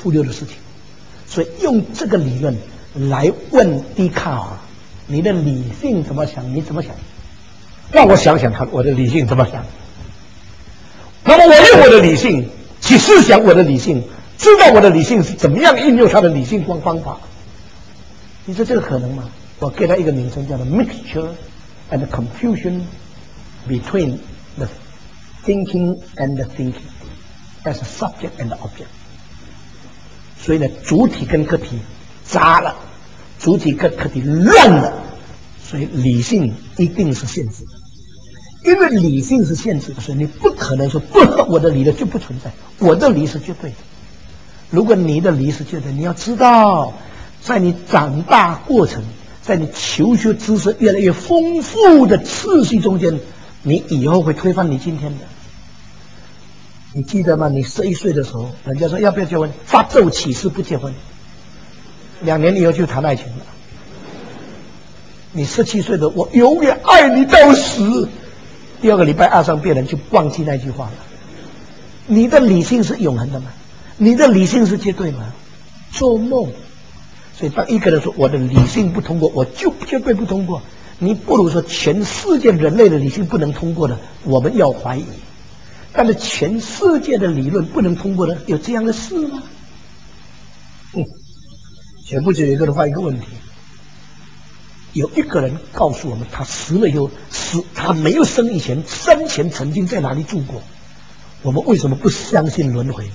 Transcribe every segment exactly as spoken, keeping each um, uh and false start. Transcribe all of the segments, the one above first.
忽略的事情。所以用这个理论来问笛卡尔，你的理性怎么想？你怎么想？让我想想看，我的理性怎么想？那么我用我的理性去思想我的理性，知道我的理性是怎么样应用它的理性光方法。你说这个可能吗？我给它一个名称，叫做 mixture and confusion between the thinking and the thinking as a subject and the object。所以呢，主体跟客体杂了，主体跟客体乱了，所以理性一定是限制的。因为理性是限制的，所以你不可能说不合我的理的就不存在，我的理是绝对的。如果你的理是绝对，你要知道，在你长大过程，在你求学知识越来越丰富的次序中间，你以后会推翻你今天的。你记得吗？你十一岁的时候，人家说要不要结婚，发咒起誓不结婚，两年以后就谈爱情了。你十七岁的，我永远爱你到死，第二个礼拜爱上别人就忘记那句话了。你的理性是永恒的吗？你的理性是绝对吗？做梦。所以当一个人说我的理性不通过，我就绝对不通过，你不如说全世界人类的理性不能通过的，我们要怀疑。但是全世界的理论不能通过的，有这样的事吗？嗯，前不久有一个人问一个问题，有一个人告诉我们，他死了以后，死他没有生以前，生前曾经在哪里住过。我们为什么不相信轮回呢？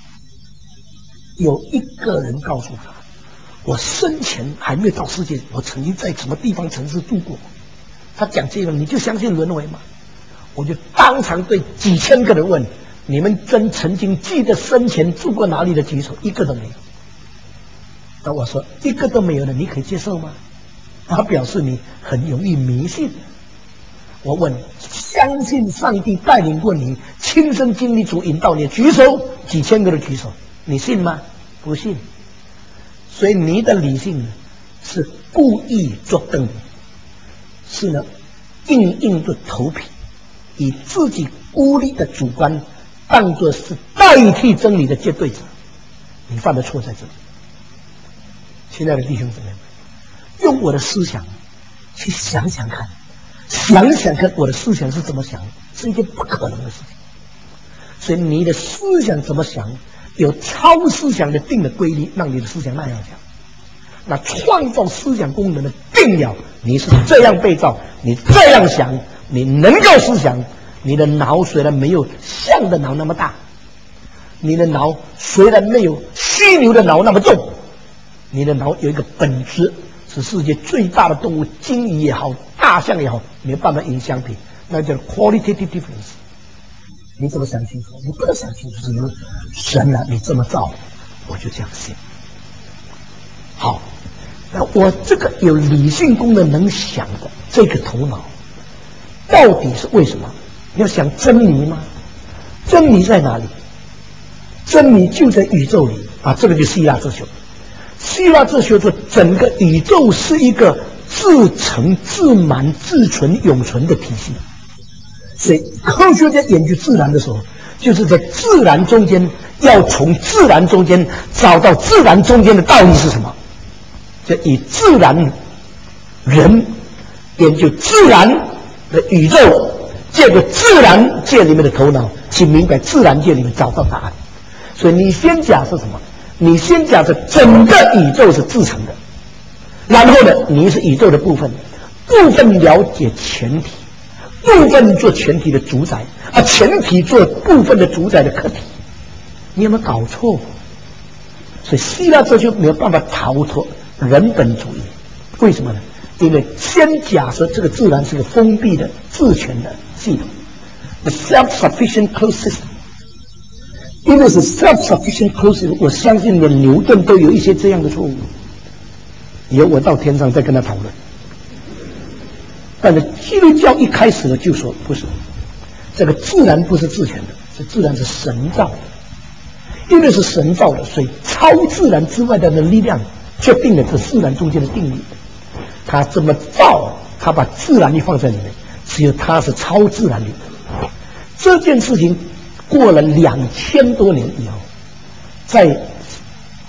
有一个人告诉他，我生前还没有到世界，我曾经在什么地方城市住过。他讲这个，你就相信轮回吗？我就当场对几千个人问，你们真曾经记得生前住过哪里的举手，一个都没有。那我说一个都没有的，你可以接受吗？他表示你很容易迷信。我问，相信上帝带领过你，亲身经历主引导你，举手，几千个的举手，你信吗？不信。所以你的理性是故意作证，是呢硬硬的头皮，以自己孤立的主观当作是代替真理的绝对者，你犯的错在这里。亲爱的弟兄姊妹，用我的思想去想想看，想想看我的思想是怎么想，是一件不可能的事情。所以你的思想怎么想，有超思想的定的规律，让你的思想那样想。那创造思想功能的定了，你是这样被造，你这样想，你能够思想。你的脑虽然没有象的脑那么大，你的脑虽然没有犀牛的脑那么重，你的脑有一个本质，是世界最大的动物，鲸鱼也好，大象也好，没有办法影响比，那叫 qualitative difference。你怎么想清楚？你不能想清楚，是因为神啊，你这么造，我就这样信。好，那我这个有理性功能能想的这个头脑，到底是为什么？要想真理吗？真理在哪里？真理就在宇宙里啊！这个就是希腊哲学。希腊哲学说，整个宇宙是一个自成、自满、自存、永存的体系。所以科学家研究自然的时候，就是在自然中间要从自然中间找到自然中间的道理是什么。就以自然人研究自然的宇宙，借着自然界里面的头脑去明白自然界里面找到答案。所以你先假设什么？你先假设整个宇宙是自成的，然后呢，你是宇宙的部分，部分了解全体，部分做全体的主宰，而全体做部分的主宰的客体。你有没有搞错？所以希腊哲学没有办法逃脱人本主义。为什么呢？因为先假设这个自然是个封闭的自权的系统 ，the self-sufficient closed system。因为是 self-sufficient closed system， 我相信连牛顿都有一些这样的错误。以后我到天上再跟他讨论。但是基督教一开始就说不是，这个自然不是自权的，这自然是神造的。因为是神造的，所以超自然之外的力量决定了这自然中间的定理。他这么造，他把自然力放在里面，只有他是超自然力的。这件事情过了两千多年以后，在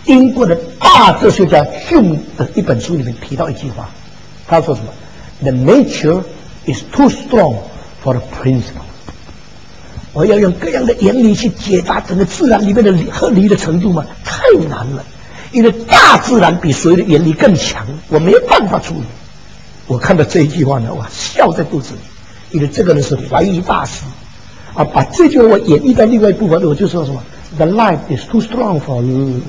英国的大哲学家 Hume 的一本书里面提到一句话，他说什么 ？The nature is too strong for the principle。我要用各样的原理去解答整个自然里面的合理的程度吗？太难了，因为大自然比所有的原理更强，我没有办法处理。我看到这一句话呢，我笑在肚子里，因为这个人是怀疑大师啊，把这句话我演绎到另外一部分，我就说什么 ：The life is too strong for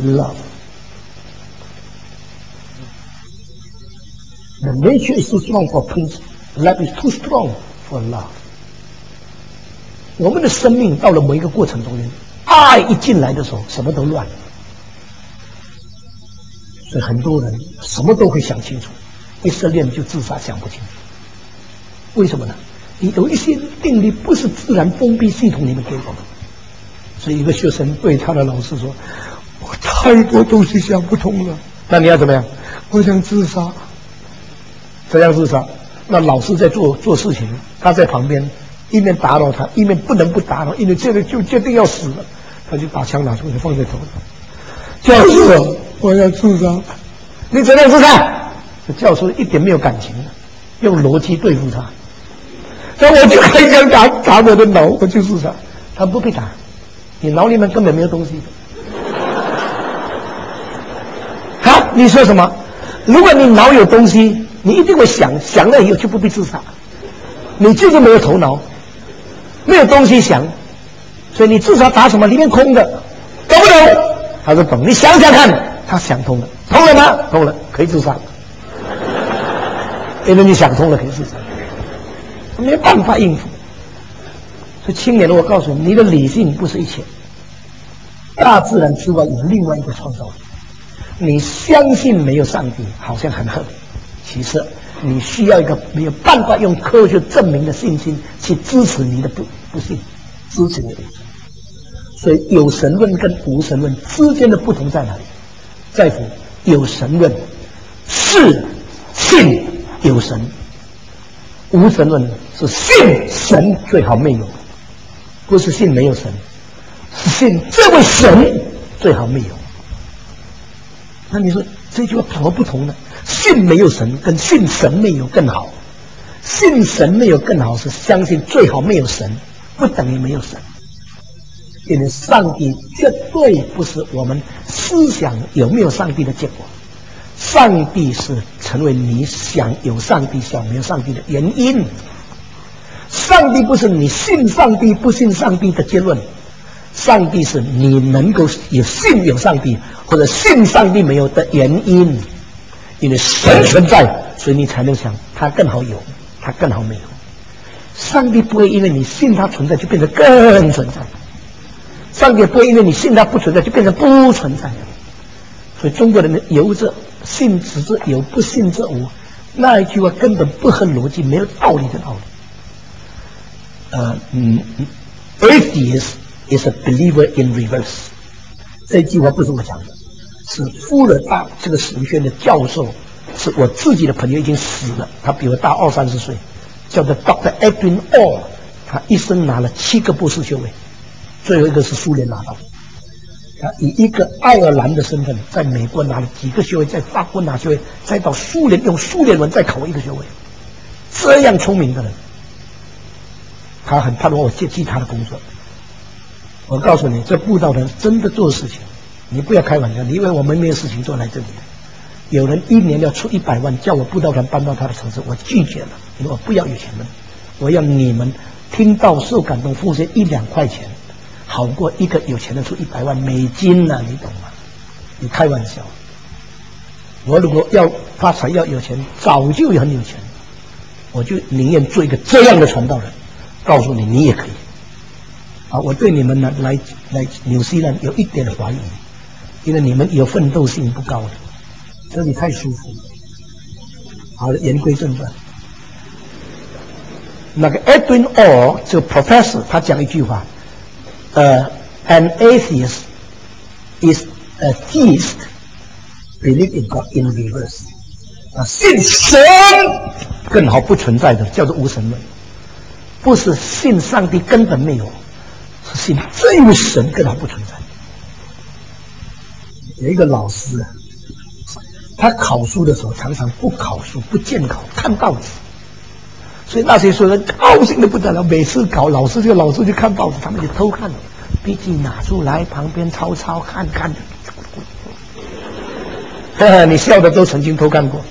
love。The nature is too strong for principle. Life is too strong for love. 我们的生命到了某一个过程中间，爱一进来的时候，什么都乱了。所以很多人什么都会想清楚，一失恋就自杀想不清楚。为什么呢？有一些定律不是自然封闭系统里面给我们。所以一个学生对他的老师说：“我太多东西想不通了。”那你要怎么样？我想自杀。怎样自杀？那老师在做做事情，他在旁边一面打扰他，一面不能不打扰，因为这个就决定要死了，他就把枪拿出来放在头上。教授，我要自杀。你怎样自杀？这教授一点没有感情的，用逻辑对付他。那我就开枪打打我的脑，我就自杀。他不必打，你脑里面根本没有东西。好，你说什么？如果你脑有东西，你一定会想，想了以后就不必自杀。你就是没有头脑，没有东西想，所以你自杀打什么？里面空的，懂不懂？他说懂。你想想看，他想通了，通了吗？通了，可以自杀。因为你想通了，可以自杀，没有办法应付。所以青年人，我告诉你，你的理性不是一切，大自然之外有另外一个创造力。你相信没有上帝，好像很合理，其实你需要一个没有办法用科学证明的信心去支持你的不不信，支持你的不信。所以有神论跟无神论之间的不同在哪里？在乎有神论是信有神，无神论是信神最好没有，不是信没有神，是信这位神最好没有。那你说这句话怎么不同呢？信没有神跟信神没有更好，信神没有更好是相信最好没有神，不等于没有神。因为上帝绝对不是我们思想有没有上帝的结果，上帝是成为你想有上帝想没有上帝的原因。上帝不是你信上帝不信上帝的结论，上帝是你能够有信有上帝或者信上帝没有的原因。因为神存在，所以你才能想他更好有，他更好没有。上帝不会因为你信他存在就变得更存在，上帝不会因为你信他不存在就变成不存在。所以中国人有者信之者有，不信者无，那一句话根本不合逻辑，没有道理的道理。呃嗯 ，atheist is a believer in reverse。这句话不是我讲的，是富勒大这个神学院的教授，是我自己的朋友，已经死了，他比我大二三十岁，叫做 Doctor Edwin Orr， 他一生拿了七个博士学位，最后一个是苏联拿到的。他以一个爱尔兰的身份，在美国拿了几个学位，在法国拿学位，再到苏联用苏联文再考一个学位，这样聪明的人，他很盼望我接替他的工作。我告诉你，这布道人真的做事情，你不要开玩笑，你以为我们没有事情做来这里？有人一年要出一百万，叫我布道团搬到他的城市，我拒绝了，因为我不要有钱人，我要你们听到受感动，奉献一两块钱，好过一个有钱人出一百万美金呢、啊，你懂吗？你开玩笑，我如果要发财要有钱，早就很有钱，我就宁愿做一个这样的传道人，告诉你，你也可以。啊，我对你们呢来来纽西兰有一点怀疑，因为你们有奋斗性不高的，这里太舒服了。好，言归正传，那个 Edwin Orr 这个 professor 他讲一句话，呃、uh, ，an atheist is a theist believe in God in reverse。啊，信神更好不存在的叫做无神论，不是信上帝根本没有。信这位神更好不存在， 有一个老师啊，他考书的时候常常不考书，不见考，看报纸。所以那些学生高兴的不得了，每次考老师就老师就看报纸，他们就偷看，笔记拿出来，旁边抄抄看看。呵呵，你笑的都曾经偷看过。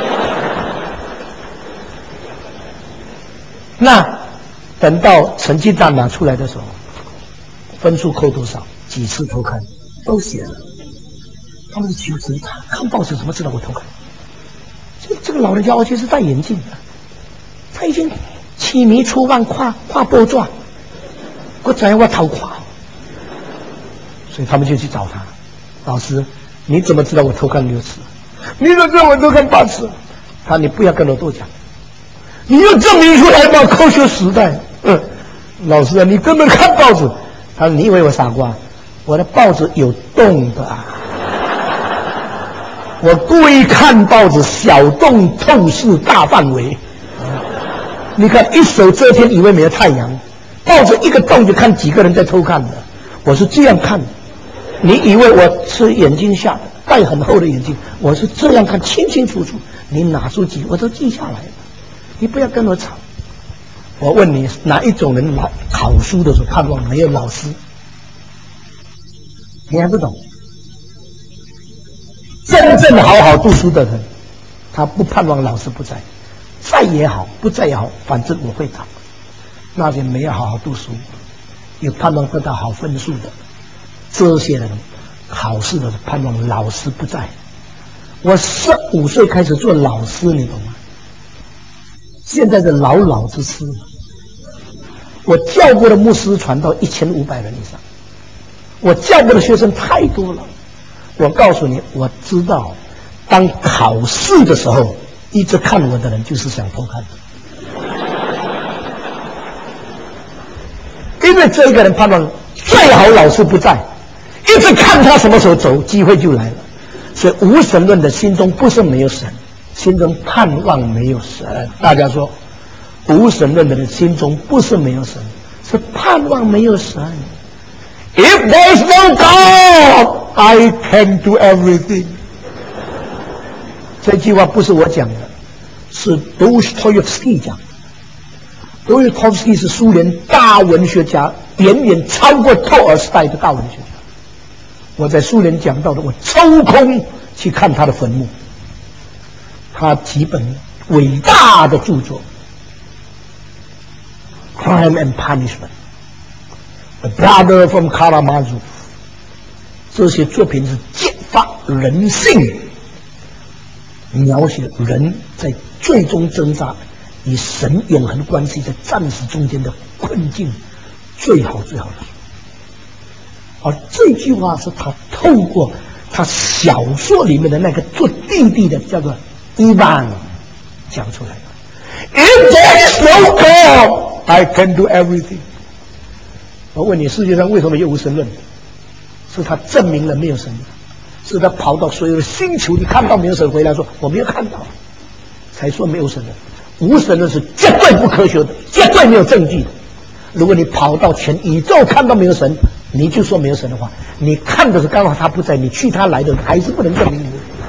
那等到成绩单拿出来的时候，分数扣多少，几次偷看都写了。他们是求职，看报纸怎么知道我偷看？这这个老人家而且是戴眼镜的，他已经痴迷出万跨跨波转，我怎样我偷看？所以他们就去找他，老师，你怎么知道我偷看六次？你怎么知道我偷看八次？他你不要跟我多讲，你要证明出来吧，科学时代。嗯，老师啊，你根本看报纸。他说你以为我傻瓜？我的报纸有洞的啊。我故意看报纸，小洞透视大范围。你看一手遮天，以为没有太阳，报纸一个洞就看几个人在偷看的。我是这样看的，你以为我是眼睛下的，戴很厚的眼镜，我是这样看，清清楚楚。你拿出几，我都记下来了。你不要跟我吵。我问你，哪一种人来考书的时候盼望没有老师？你还不懂？真正好好读书的人，他不盼望老师不在，在也好，不在也好，反正我会找。那些没有好好读书，有盼望得到好分数的，这些人考试的盼望老师不在。我十五岁开始做老师，你懂吗？现在的老老之师，我教过的牧师传到一千五百人以上，我教过的学生太多了。我告诉你，我知道，当考试的时候，一直看我的人就是想偷看的，因为这个人盼望最好老师不在，一直看他什么时候走，机会就来了。所以无神论的心中不是没有神，心中盼望没有神。大家说，无神论的人心中不是没有神，是盼望没有神。If there's no God, I can do everything. 这句话不是我讲的，是 Dostoevsky 讲的。Dostoevsky 是苏联大文学家，远远超过托尔斯泰的大文学家。我在苏联讲到的，我抽空去看他的坟墓。他几本伟大的著作，《Crime and Punishment》，《The Brother from Karamazov》，这些作品是揭发人性，描写人在最终挣扎与神永恒关系在暂时中间的困境，最好最好的书。而这句话是他透过他小说里面的那个做弟弟的叫做伊万讲出来的。If there is no God, I can do everything。我问你，世界上为什么有无神论？是他证明了没有神，是他跑到所有的星球里看到没有神，回来说我没有看到，才说没有神的。无神论是绝对不科学的，绝对没有证据的。如果你跑到全宇宙看到没有神，你就说没有神的话，你看的是刚好他不在，你去他来的还是不能证明你。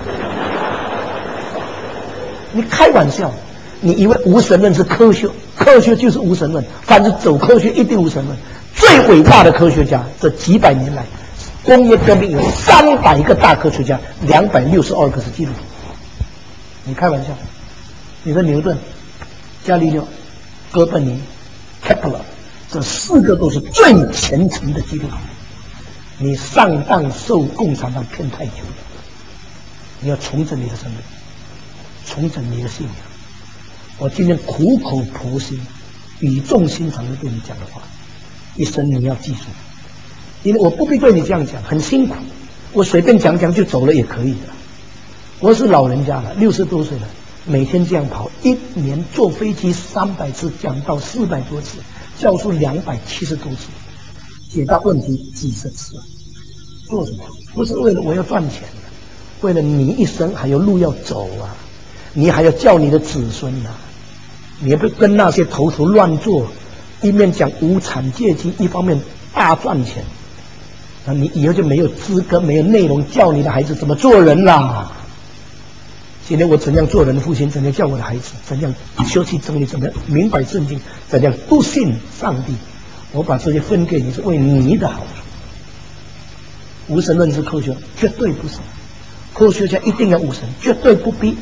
你开玩笑，你以为无神论是科学？科学就是无神论，凡是走科学一定无神论。最伟大的科学家，这几百年来，工业革命有三百个大科学家，两百六十二个是基督徒。你开玩笑？你说牛顿、伽利略、哥本尼、开普勒，这四个都是最虔诚的基督徒。你上当受共产党骗太久了，你要重整你的生命，重整你的信仰。我今天苦口婆心、语重心长的对你讲的话，一生你要记住，因为我不必对你这样讲，很辛苦，我随便讲讲就走了也可以的。我是老人家了，六十多岁了，每天这样跑，一年坐飞机三百次，讲到四百多次，教书两百七十多次，解答问题几十次。做什么？不是为了我要赚钱的，为了你一生还有路要走啊，你还要教你的子孙啊，你不跟那些头头乱做，一面讲无产阶级，一方面大赚钱， 那你以后就没有资格、没有内容教你的孩子怎么做人啦。今天我怎样做人的父亲，怎样教我的孩子，怎样修习真理，怎样明白圣经，怎样笃信上帝。我把这些分给你，是为你的好处。无神论是科学，绝对不是。科学家一定要无神，绝对不必。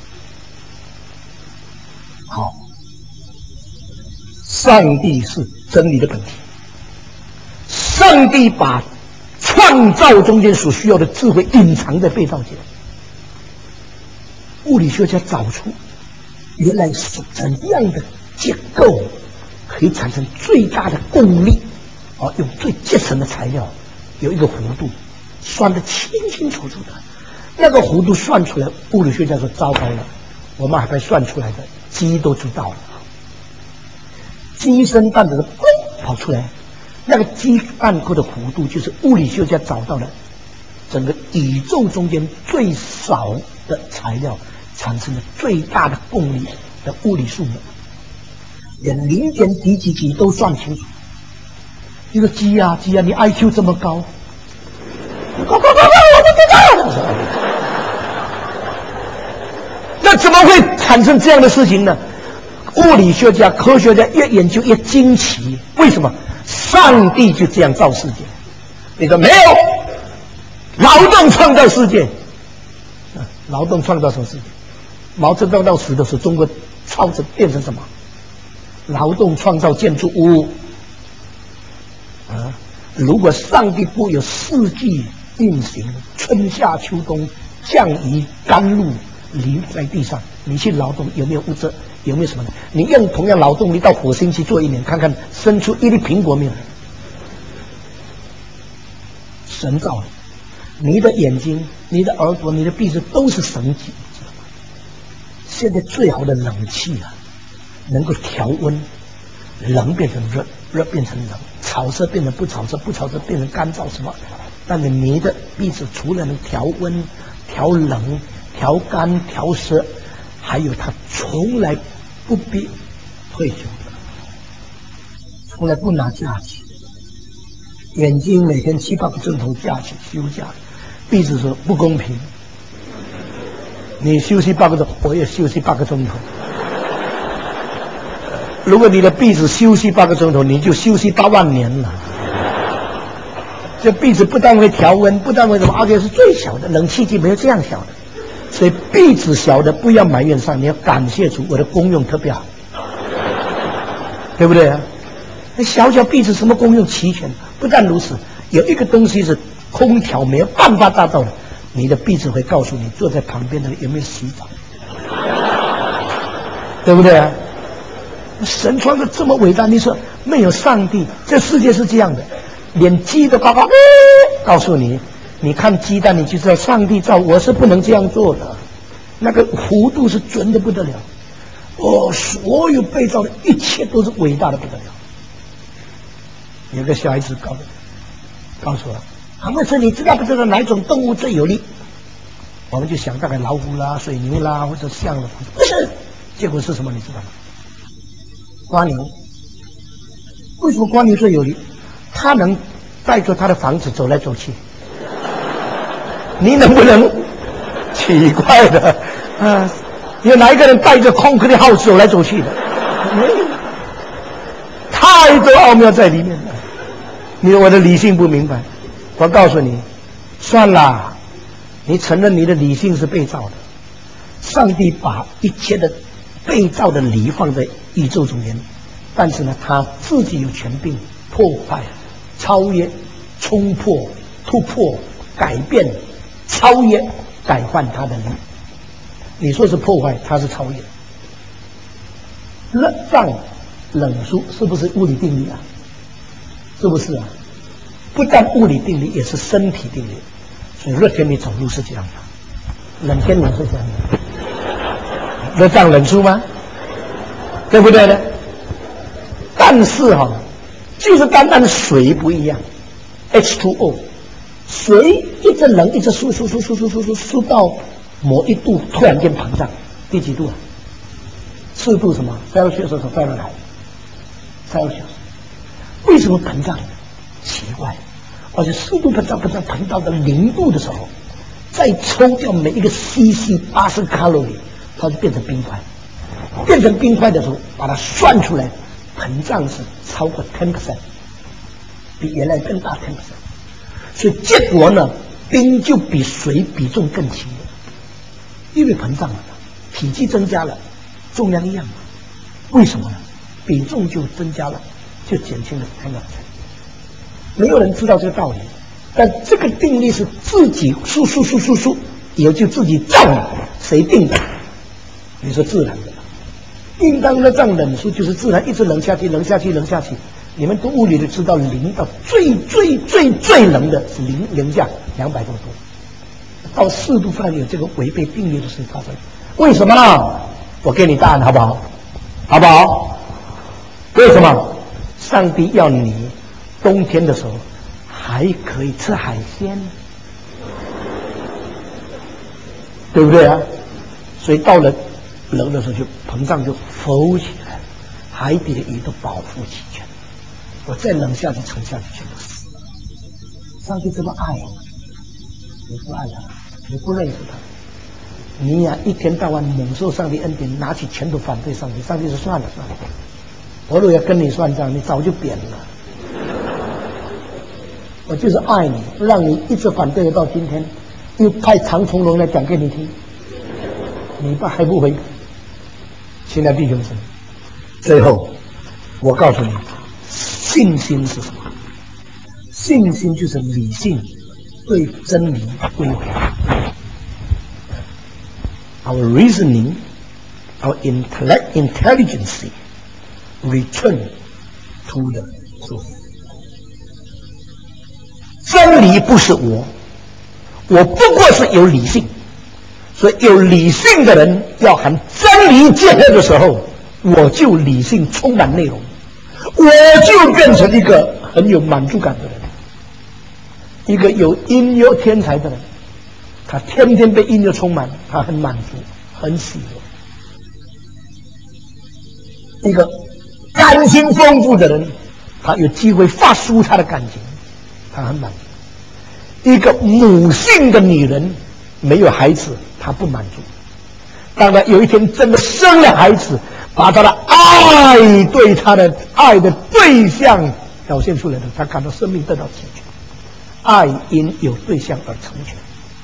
好，上帝是真理的本体，上帝把创造中间所需要的智慧隐藏在被造界。物理学家找出原来是怎样的结构可以产生最大的功率，啊，用最结实的材料，有一个弧度，算得清清楚楚的。那个弧度算出来，物理学家说糟糕了，我们还没算出来的，鸡都知道了。鸡生蛋的时候，嘣跑出来，那个鸡蛋壳的弧度就是物理学家找到了整个宇宙中间最少的材料产生了最大的功率的物理数目，连零点几几几都算清楚。你说鸡啊鸡啊，你 I Q 这么高，高高高高，我不知道。那怎么会产生这样的事情呢？物理学家、科学家越研究越惊奇，为什么？上帝就这样造世界。你说没有？劳动创造世界，啊，劳动创造什么世界？毛泽东到死的时候，中国创造变成什么？劳动创造建筑物。啊，如果上帝不有四季运行，春夏秋冬，降雨甘露淋在地上，你去劳动有没有物质？有没有什么呢？你用同样劳动力到火星去做一年，看看生出一粒苹果没有？神造的，你的眼睛、你的耳朵、你的鼻子都是神级，知道吗？现在最好的冷气啊，能够调温，冷变成热，热变成冷，潮湿变成不潮湿，不潮湿变成干燥，什么？但是你的鼻子除了能调温、调冷、调干、调湿，还有它从来不必退休的，从来不拿假期。眼睛每天七八个钟头假期休假，鼻子说不公平，你休息八个钟，我也休息八个钟头。如果你的鼻子休息八个钟头，你就休息八万年了。这鼻子不但会调温，不但会什么，而且是最小的，冷气机没有这样小的。所以鼻子小的不要埋怨上，你要感谢主，我的功用特别好，对不对啊？那小小鼻子什么功用齐全？不但如此，有一个东西是空调没有办法达到的，你的鼻子会告诉你坐在旁边的人有没有洗澡，对不对啊？神创造这么伟大，你说没有上帝，这世界是这样的，连鸡都高高、呃、告诉你，你看鸡蛋你就知道上帝造，我是不能这样做的，那个弧度是准的不得了。哦，所有被造的一切都是伟大的不得了。有个小孩子告诉告诉我，他们说你知道不知道哪一种动物最有力？我们就想大概老虎啦、水牛啦，或者象了，不是。结果是什么？你知道吗？瓜牛。为什么瓜牛最有力？它能带着它的房子走来走去。你能不能？奇怪的，啊，有哪一个人带着空壳的号走来走去的？没有。太多奥妙在里面了。你我的理性不明白，我告诉你，算了，你承认你的理性是被造的，上帝把一切的被造的理放在宇宙中间，但是呢，他自己有权柄破坏、超越、冲破、突破、改变、超越、改换他的力。你说是破坏，他是超越。热胀冷缩是不是物理定律啊？是不是啊？不但物理定律，也是身体定律。所以热天你走路是这样的，冷天也是这样的。热胀冷缩吗？对不对呢？但是哈、啊，就是单单水不一样 ，H 二 O， 水一直冷，一直缩缩缩缩缩缩缩缩到某一度，突然间膨胀，第几度啊？四度什么 ？Celsius 和 Fahrenheit。Celsius。为什么膨胀？奇怪， 而且湿度膨胀膨胀膨到了零度的时候，再抽掉每一个 C C 八十卡路里，它就变成冰块。变成冰块的时候，把它算出来，膨胀是超过 百分之十， 比原来更大 百分之十。所以结果呢，冰就比水比重更轻了，因为膨胀了，体积增加了，重量一样嘛。为什么呢？比重就增加了，就减轻了 百分之十。没有人知道这个道理，但这个定律是自己数数数数数，以后就自己造了。谁定的？你说自然的。应当的这样冷数就是自然一直冷下去，冷下去，冷下去。你们读物理的知道，零到最最最最冷的是零零下两百多度，到四度范围有这个违背定律的事发生。为什么呢？我给你答案好不好？好不好？为什么？上帝要你冬天的时候还可以吃海鲜，对不对啊？所以到了冷的时候就膨胀就浮起来了，海底的鱼都保护齐全。我再冷下去沉下去全都死了。上帝这么爱你，你不爱他，你不认识他，你呀、啊、一天到晚蒙受上帝恩典，拿起拳头反对上帝，上帝说算了算了，我如果要跟你算账，你早就扁了。我就是爱你，让你一直反对到今天，又派长虫龙来讲给你听，你不还不悔改？亲爱的弟兄姊妹，最后我告诉你，信心是什么？信心就是理性对真理归回。Our reasoning, our intellect, intelligence return to the truth. 真理不是我，我不过是有理性，所以有理性的人要和真理结合的时候，我就理性充满内容，我就变成一个很有满足感的人，一个有音乐天才的人，他天天被音乐充满，他很满足，很喜悦。一个感情丰富的人，他有机会发抒他的感情，他很满足。一个母性的女人没有孩子，她不满足。当然有一天真的生了孩子，把她的爱对她的爱的对象表现出来了，她感到生命得到成全。爱因有对象而成全。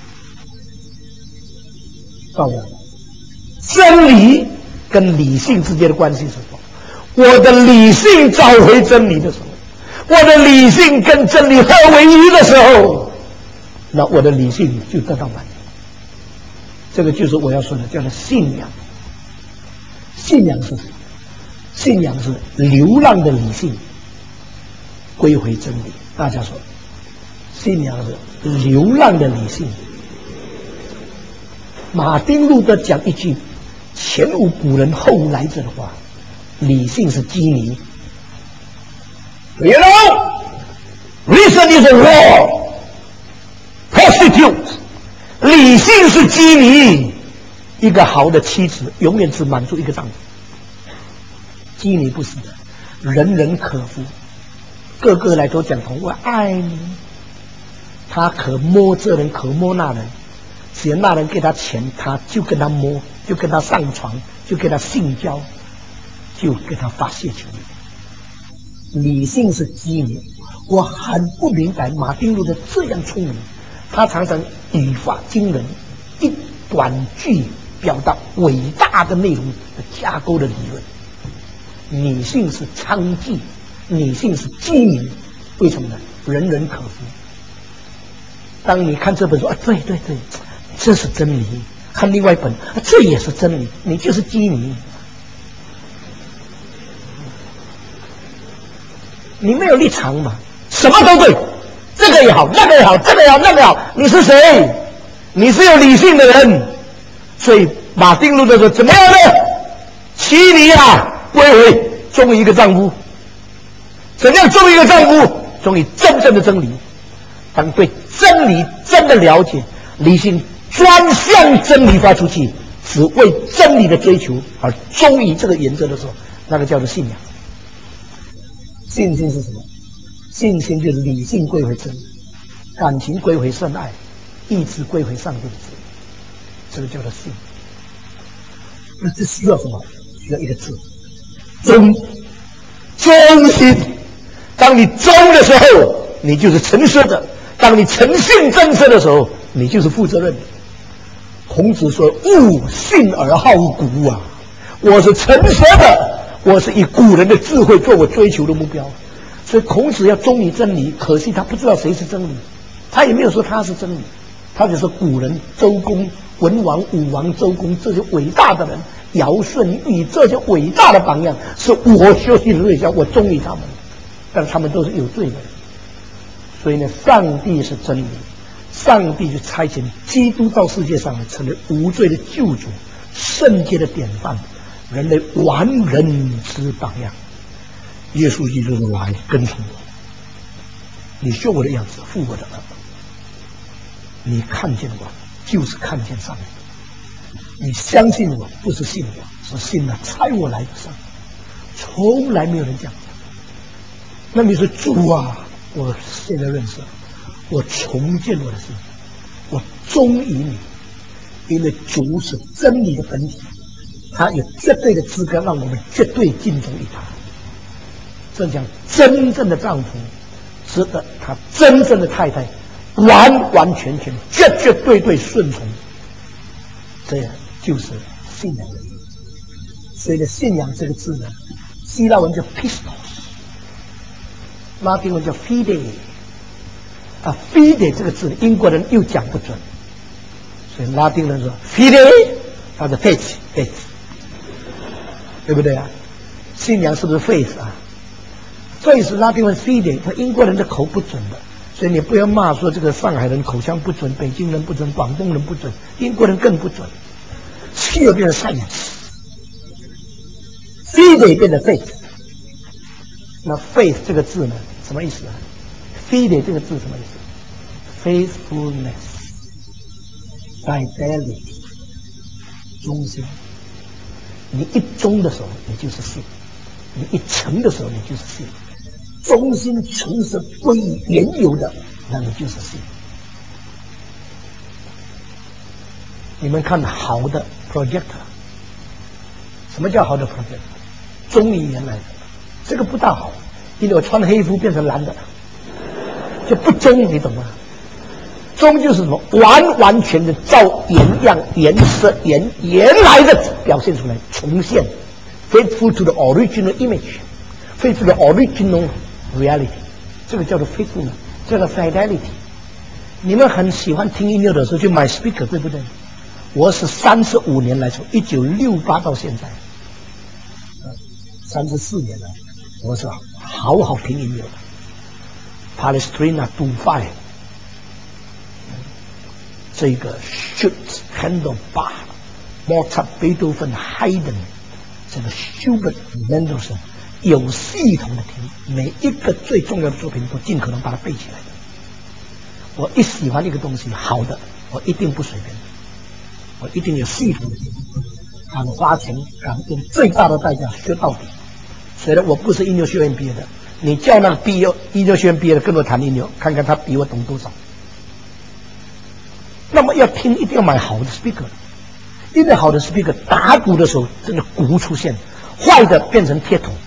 当然，真理跟理性之间的关系是什么？我的理性找回真理的时候，我的理性跟真理合为一的时候，那我的理性就得到满足。这个就是我要说的，叫做信仰。信仰是什么？信仰是流浪的理性归回真理。大家说，信仰是流浪的理性。马丁路德讲一句前无古人后无来者的话：理性是基尼。You know, reason is a war. Prostitute， 理性是基尼。一个好的妻子永远只满足一个丈夫，基尼不是的，人人可夫，个个来都讲同我爱你。他可摸这人，可摸那人，只要那人给他钱，他就跟他摸，就跟他上床，就跟他性交，就跟他发泄情欲。理性是基尼。我很不明白马丁路德这样聪明，他常常语法惊人，一短句表达伟大的内容的架构的理论。理性是娼妓，理性是基尼，为什么呢？人人可夫。当你看这本书啊，对对对，这是真理；看另外一本，啊，这也是真理，你就是基尼。你没有立场嘛，什么都对，这个也好，那个也好，这个也好，那个也好，你是谁？你是有理性的人。所以马丁路德说：“怎么样呢？基尼啊，归回，忠于一个丈夫。怎样忠于一个丈夫？忠于真正的真理。当对真理真的了解，理性专向真理发出去，只为真理的追求而忠于这个原则的时候，那个叫做信仰。信心是什么？信心就是理性归回真理。 感情归回圣爱，意志归回上帝的旨意，这个叫做信。那这需要什么？需要一个字，忠。忠心。当你忠的时候，你就是诚实的；当你诚信正直的时候，你就是负责任的。孔子说：“勿信而好古啊！”我是诚实的，我是以古人的智慧做我追求的目标。所以孔子要忠于真理，可惜他不知道谁是真理，他也没有说他是真理，他只说古人周公、文王、武王、周公这些伟大的人，尧舜禹这些伟大的榜样，是我学习的对象，我忠于他们，但他们都是有罪的人。所以呢，上帝是真理，上帝就差遣基督到世界上，成为无罪的救主，圣洁的典范，人类完人之榜样。耶稣基督来跟从我，你学我的样子，负我的恶，你看见我就是看见上帝，你相信我不是信我，是信了差我来的上帝，从来没有人讲。那你说主啊，我现在认识了，我重建我的心，我忠于你，因为主是真理的本体，他有绝对的资格让我们绝对敬重于他。这讲真正的丈夫值得他真正的太太完完全全绝绝对对顺从，这样就是信仰的意义。所以呢，信仰这个字呢，希腊文叫 pistos， 拉丁文叫 fide 啊 fide 这个字英国人又讲不准，所以拉丁人说 fide， 他的 faith faith， 对不对啊？信仰是不是 faith 啊？faith 拉丁文 fide， 他英国人的口不准的，所以你不要骂说这个上海人口腔不准，北京人不准，广东人不准，英国人更不准。fear 变成 science，fide 变成 faith。那 faith 这个字呢，什么意思啊 ？fide 这个字什么意思 ？faithfulness、fidelity， 忠心。你一忠的时候，你就是信；你一诚的时候，你就是信。忠心诚实归于原有的，那你就是信。你们看好的 projector， 什么叫好的 projector？ 忠于原来的，这个不大好，因为我穿黑服变成蓝的，就不忠，你懂吗？忠就是什么？完完全的照原样、原色、原原来的表现出来，重现 ，faithful to the original image，faithful to the original reality， 这个叫做 faithfulness， 叫做 fidelity。你们很喜欢听音乐的时候就买 speaker， 对不对？我是三十五年来，从一九六八到现在，三十四年了，我是好好听音乐的。Palestrina、杜拜，这个 Schütz、Handel、Bach、Mozart、贝多芬、Haydn， 这个 Schubert、Mendelssohn。有系统的听，每一个最重要的作品都尽可能把它背起来的。我一喜欢一个东西好的，我一定不随便，我一定有系统的听，敢花钱，敢用最大的代价学到底。所以呢，我不是音乐学院毕业的，你叫那个毕业音乐学院毕业的跟我谈音乐，看看他比我懂多少。那么要听一定要买好的 speaker， 因为好的 speaker 打鼓的时候真的鼓出现，坏的变成铁桶。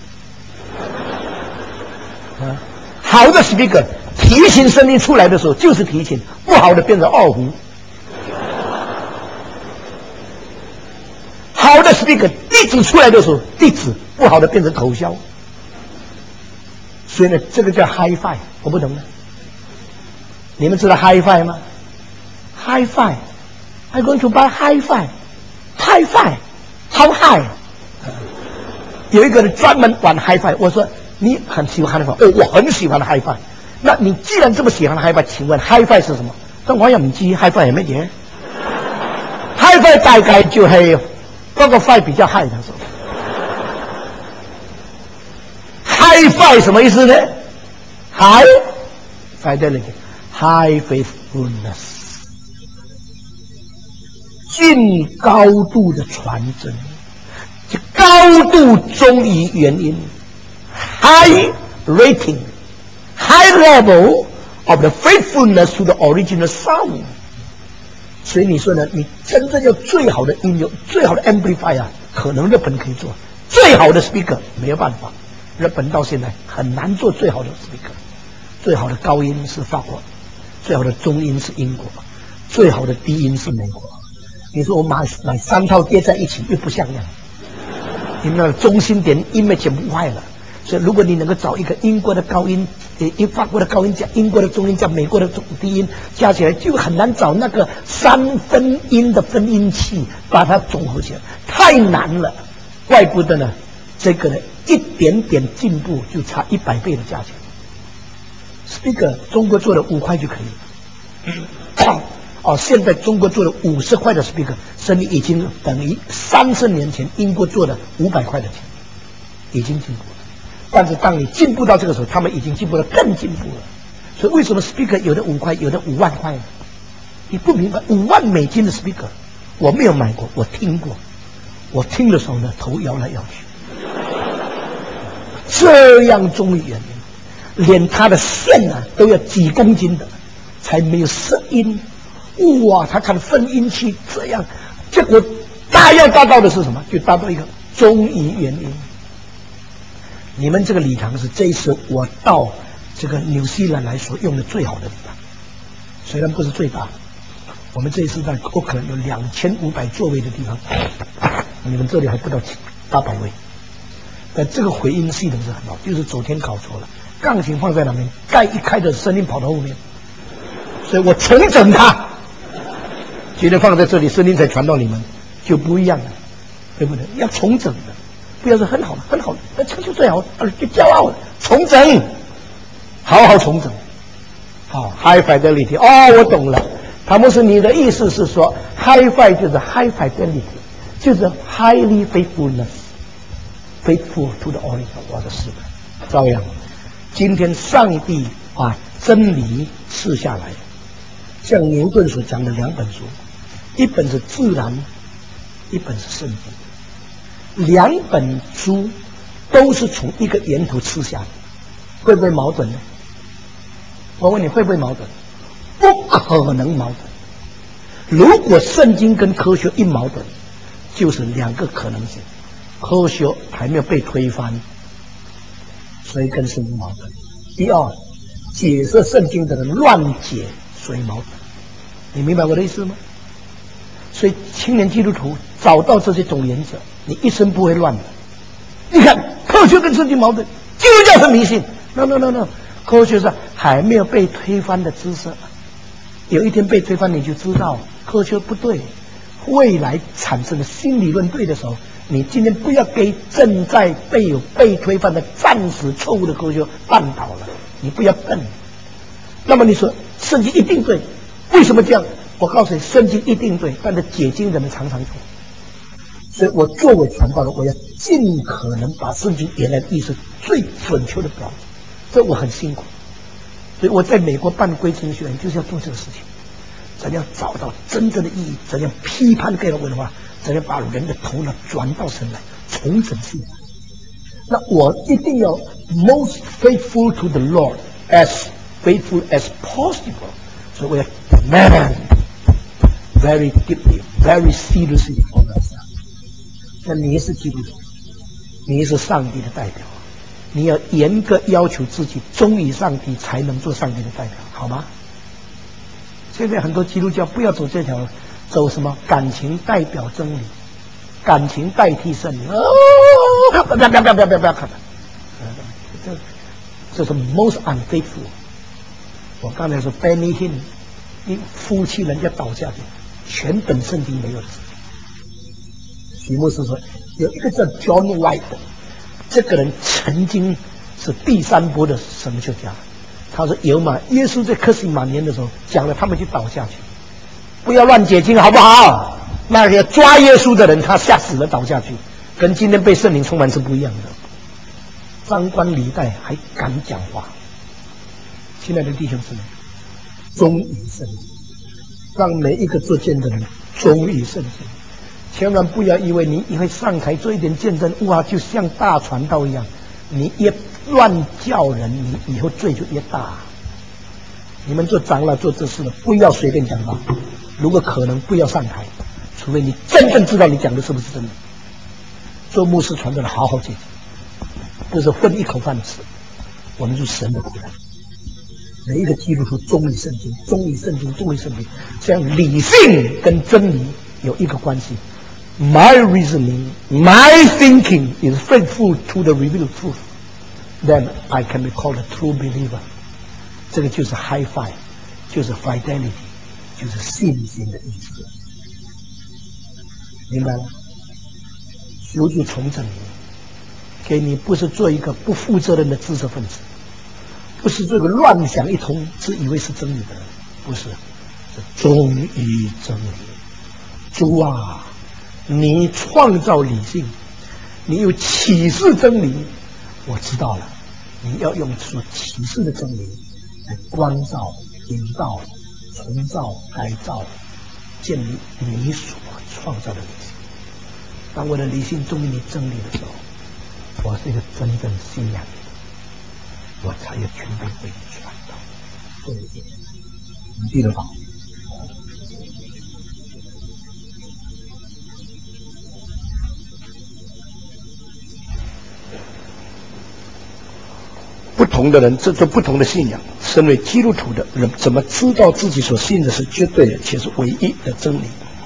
啊，好的 speaker 提琴声音出来的时候就是提琴，不好的变成二胡。好的 speaker 弟子出来的时候弟子，不好的变成口销。所以呢，这个叫 hi-fi， 我不懂的。你们知道 hi-fi 吗 ？hi-fi， I'm going to buy hi-fi，hi-fi， how high？ 有一个人专门玩 hi-fi， 我说。你很喜欢 hi-fi， 哦，我很喜欢 hi-fi。那你既然这么喜欢 hi-fi， 请问 hi-fi 是什么？但我又唔知 hi-fi 係乜嘢。hi-fi 大概就係嗰個 fi 比較 high 的時候。hi-fi 什麼意思呢 ？high fidelity， high faithfulness， 近高度的傳真，就高度忠於原因。High rating, high level of the faithfulness to the original sound。所以你说呢？你真正要最好的音乐、最好的 amplifier， 可能日本可以做，最好的 speaker 没有办法。日本到现在很难做最好的 speaker， 最好的高音是法国，最好的中音是英国，最好的低音是美国。你说我买买三套叠在一起又不像样，你那中心点音没全部坏了。所以如果你能够找一个英国的高音，呃，法国的高音加英国的中音加美国的低音加起来，就很难找那个三分音的分音器把它总合起来，太难了。怪不得呢，这个呢一点点进步就差一百倍的价钱。Speaker 中国做的五块就可以了。哦，现在中国做的五十块的 speaker， 生意已经等于三十年前英国做的五百块的钱，已经进步了。但是当你进步到这个时候，他们已经进步得更进步了。所以为什么 speaker 有的五块，有的五万块呢？你不明白，五万美金的 speaker， 我没有买过，我听过。我听的时候呢，头摇来摇去，这样重于原音，连它的线啊都要几公斤的，才没有声音。哇，他看分音器这样，结果大要达到的是什么？就达到一个中于原音。你们这个礼堂是这一次我到这个纽西兰来所用的最好的礼堂，虽然不是最大，我们这一次在奥克兰有两千五百座位的地方，你们这里还不到八百位。但这个回音系统是很好，就是昨天搞错了，钢琴放在那边，盖一开的声音跑到后面，所以我重整它，今天放在这里，声音才传到你们，就不一样了，对不对？要重整的。不要说很好了，很好了，那成就最好，而就骄傲了。重整，好好重整。好 ，high fidelity。哦，我懂了，他们说你的意思是说 ，high-fi 就是 high fidelity， 就是 highly faithfulness，faithful to the original。我的是的，照样。今天上帝把真理赐下来，像牛顿所讲的两本书，一本是自然，一本是圣经。两本书都是从一个源头吃下的，会不会矛盾呢？我问你会不会矛盾？不可能矛盾。如果圣经跟科学一矛盾，就是两个可能性：科学还没有被推翻，所以跟圣经矛盾；第二，解释圣经的人乱解，所以矛盾。你明白我的意思吗？所以青年基督徒找到这些总原则，你一生不会乱的。你看科学跟圣经矛盾，基督教是迷信 ，no no no no， 科学是还没有被推翻的知识，有一天被推翻你就知道科学不对，未来产生的新理论对的时候，你今天不要给正在被有被推翻的暂时错误的科学绊倒了，你不要笨。那么你说圣经一定对，为什么这样？我告诉你，圣经一定对，但是解经人们常常错。所以我作为传道人，我要尽可能把圣经原来的意思最准确的表达，这我很辛苦。所以我在美国办归正学院就是要做这个事情，怎样找到真正的意义，怎样批判各种文化，怎样把人的头脑转到神来，重整信仰。那我一定要 most faithful to the Lord as faithful as possible， 所以我要 man very deeply very seriously for myself。那你是基督徒，你是上帝的代表，你要严格要求自己忠于上帝，才能做上帝的代表，好吗？现在很多基督教不要走这条，走什么感情代表真理，感情代替圣灵。哦，不要不要不要不要不要不要看了，这这是 most unfaithful。我刚才说 Benny Hinn， 你夫妻人家倒下去，全本圣经没有的事情。许牧师说，有一个叫 John White， 这个人曾经是第三波的神学家。他说有嘛，耶稣在克西马年的时候讲了，他们就倒下去，不要乱解经，好不好？那个抓耶稣的人，他吓死了倒下去，跟今天被圣灵充满是不一样的。张冠李戴还敢讲话，亲爱的弟兄姊妹，忠于圣经，让每一个做见证的人忠于圣经。千万不要以为你你会上台做一点见证，哇，就像大传道一样，你越乱叫人，你以后罪就越大。 你们做长老做这事的，不要随便讲话，如果可能不要上台，除非你真正知道你讲的是不是真的。做牧师传道的好好记住，不是混一口饭吃，我们是神的仆人。每一个基督徒忠于圣经，忠于圣经，忠于圣经，这样理性跟真理有一个关系。My reasoning, my thinking is faithful to the revealed truth. Then I can be called a true believer. 这个就是 high five， 就是 fidelity， 就是信心的意思。明白了？求主重整你，给你不是做一个不负责任的知识分子，不是做个乱想一通自以为是真理的人，不是，是忠于真理。主啊，你创造理性，你有启示真理，我知道了，你要用所启示的真理来光照、引导、重造、改造、建立你所创造的理性。当我的理性忠于你真理的时候，我是一个真正信仰你，我才有权柄为你传道。对，你记得吧？不同的人，这做不同的信仰。身为基督徒的人，怎么知道自己所信的是绝对的，且是唯一的真理？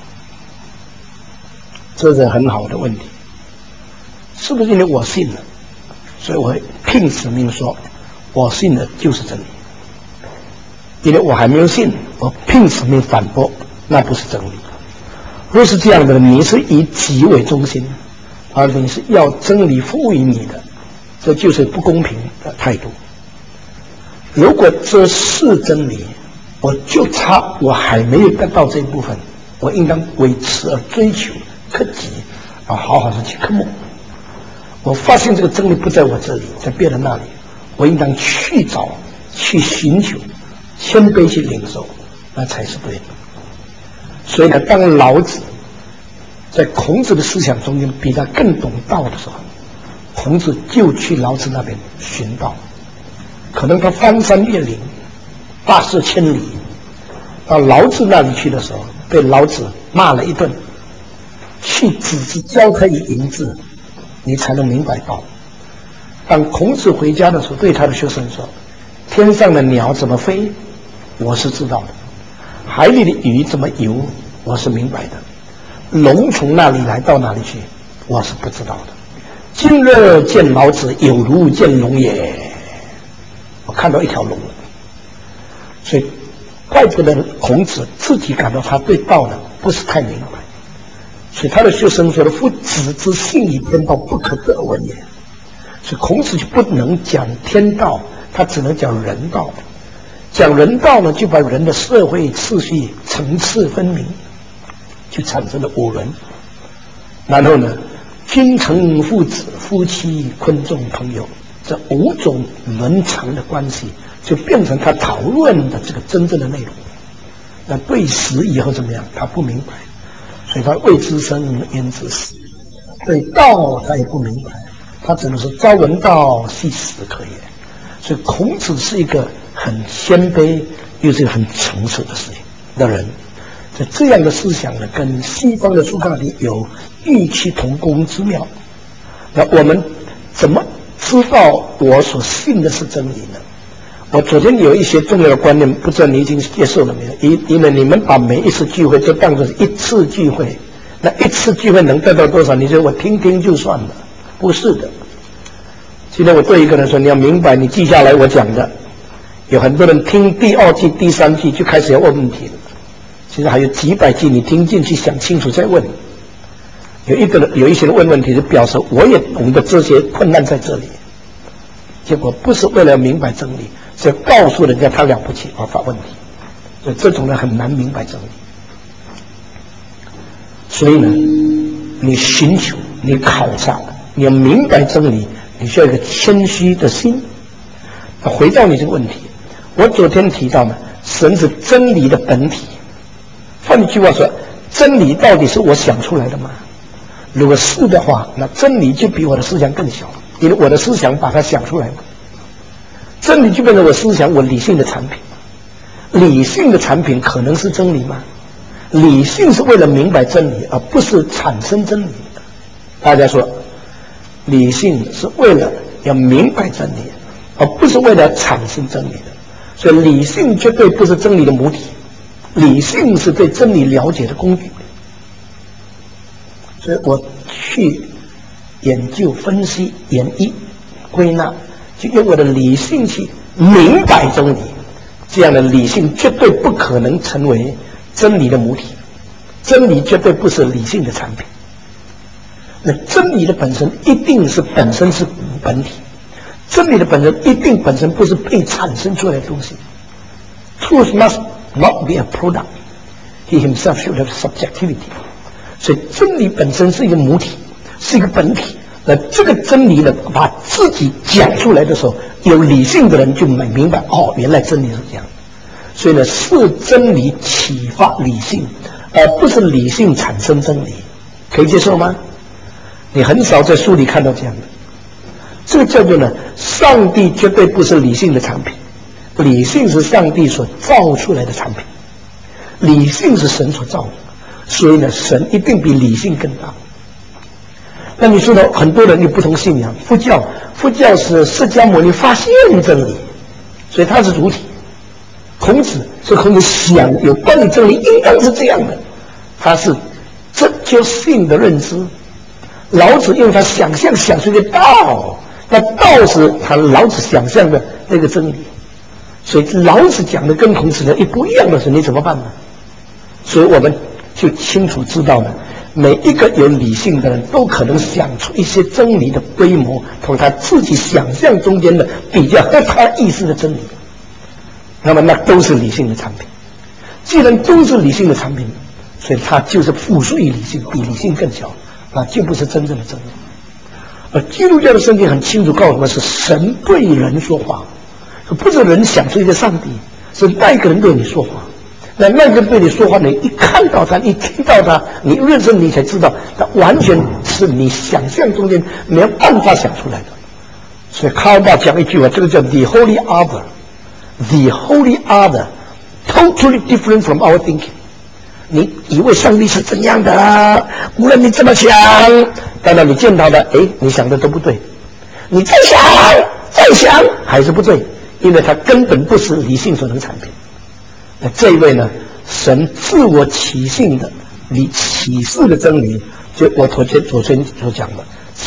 这是很好的问题。是不是因为我信了，所以我会拼死命说，我信的就是真理？因为我还没有信，我拼死命反驳，那不是真理。若是这样的，你是以己为中心，而你是要真理赋予你的，这就是不公平的态度。如果这是真理，我就差我还没有得到这一部分，我应当为此而追求、克己，而好好的去科目。我发现这个真理不在我这里，在别人那里，我应当去找、去寻求、谦卑去领受，那才是对的。所以呢，当老子在孔子的思想中间比他更懂道的时候，孔子就去老子那边寻道。可能他翻山越岭，跋涉千里，到老子那里去的时候，被老子骂了一顿，去只是教他以银字，你才能明白道。当孔子回家的时候，对他的学生说：“天上的鸟怎么飞，我是知道的；海里的鱼怎么游，我是明白的；龙从哪里来到哪里去，我是不知道的。今日见老子，有如见龙也。”我看到一条龙了。所以怪不得孔子自己感到他对道呢不是太明白，所以他的学生说的夫子之信以天道，不可得闻也。所以孔子就不能讲天道，他只能讲人道。讲人道呢，就把人的社会秩序层次分明，就产生了五伦。然后呢，君臣父子夫妻昆仲朋友，这五种伦常的关系就变成他讨论的这个真正的内容。那对时以后怎么样，他不明白，所以他未知生焉知死。对道他也不明白，他只能是朝闻道夕死可也。所以孔子是一个很谦卑又是一个很成熟的事情的人。所以这样的思想呢，跟西方的苏格拉底有异曲同工之妙。那我们怎么知道我所信的是真理呢？我昨天有一些重要的观念，不知道你已经接受了没有？因因为你们把每一次聚会都当作是一次聚会，那一次聚会能得到多少？你说我听听就算了，不是的。今天我对一个人说，你要明白，你记下来我讲的。有很多人听第二季、第三季就开始要问问题了，其实还有几百季，你听进去想清楚再问。有一个人，有一些人问问题，就表示我也懂得这些困难在这里。结果不是为了明白真理，是要告诉人家他了不起而发问题，所以这种人很难明白真理。所以呢，你寻求、你考察、你要明白真理，你需要一个谦虚的心。回到你这个问题，我昨天提到呢，神是真理的本体。换一句话说，真理到底是我想出来的吗？如果是的话，那真理就比我的思想更小，因为我的思想把它想出来了。真理就变成我思想、我理性的产品。 理性的产品可能是真理吗？理性是为了明白真理，而不是产生真理的。大家说，理性是为了要明白真理，而不是为了产生真理的。所以，理性绝对不是真理的母体，理性是对真理了解的工具。所以我去研究、分析、演绎、归纳，就用我的理性去明白真理。这样的理性绝对不可能成为真理的母体，真理绝对不是理性的产品。那真理的本身一定是本身是本体，真理的本身一定本身不是被产生出来的东西。Truth must not be a product. He himself should have subjectivity. 所以真理本身是一个母体，是一个本体。那这个真理呢，把自己讲出来的时候，有理性的人就明白，哦，原来真理是这样。所以呢，是真理启发理性，而不是理性产生真理。可以接受吗？你很少在书里看到这样的。这个叫做呢，上帝绝对不是理性的产品，理性是上帝所造出来的产品，理性是神所造的，所以呢，神一定比理性更大。那你说到很多人有不同信仰，佛教，佛教是释迦牟尼发现真理，所以他是主体。孔子是孔子想有关于真理应当是这样的，他是这就性的认知。老子用他想象想出一个道，那道是他老子想象的那个真理，所以老子讲的跟孔子的一不一样的时候，你怎么办呢？所以我们就清楚知道了，每一个有理性的人都可能想出一些真理的规模，从他自己想象中间的比较合他意思的真理，那么那都是理性的产品。既然都是理性的产品，所以它就是附属于理性，比理性更小，那就不是真正的真理。而基督教的圣经很清楚告诉我们，是神对人说话，不是人想出一个上帝，是那个人对你说话。那那个人对你说话，你一看到他，一听到他，你认识你才知道，他完全是你想象中间没有办法想出来的。所以卡尔巴讲一句话，这个叫 the holy other，the holy other，totally different from our thinking。你以为上帝是怎样的啊？无论你怎么想，当然你见到的，哎，你想的都不对。你再想，再想，还是不对，因为它根本不是理性所能产品。那这一位呢，神自我启性的、你启示的真理，就我昨天昨天所讲的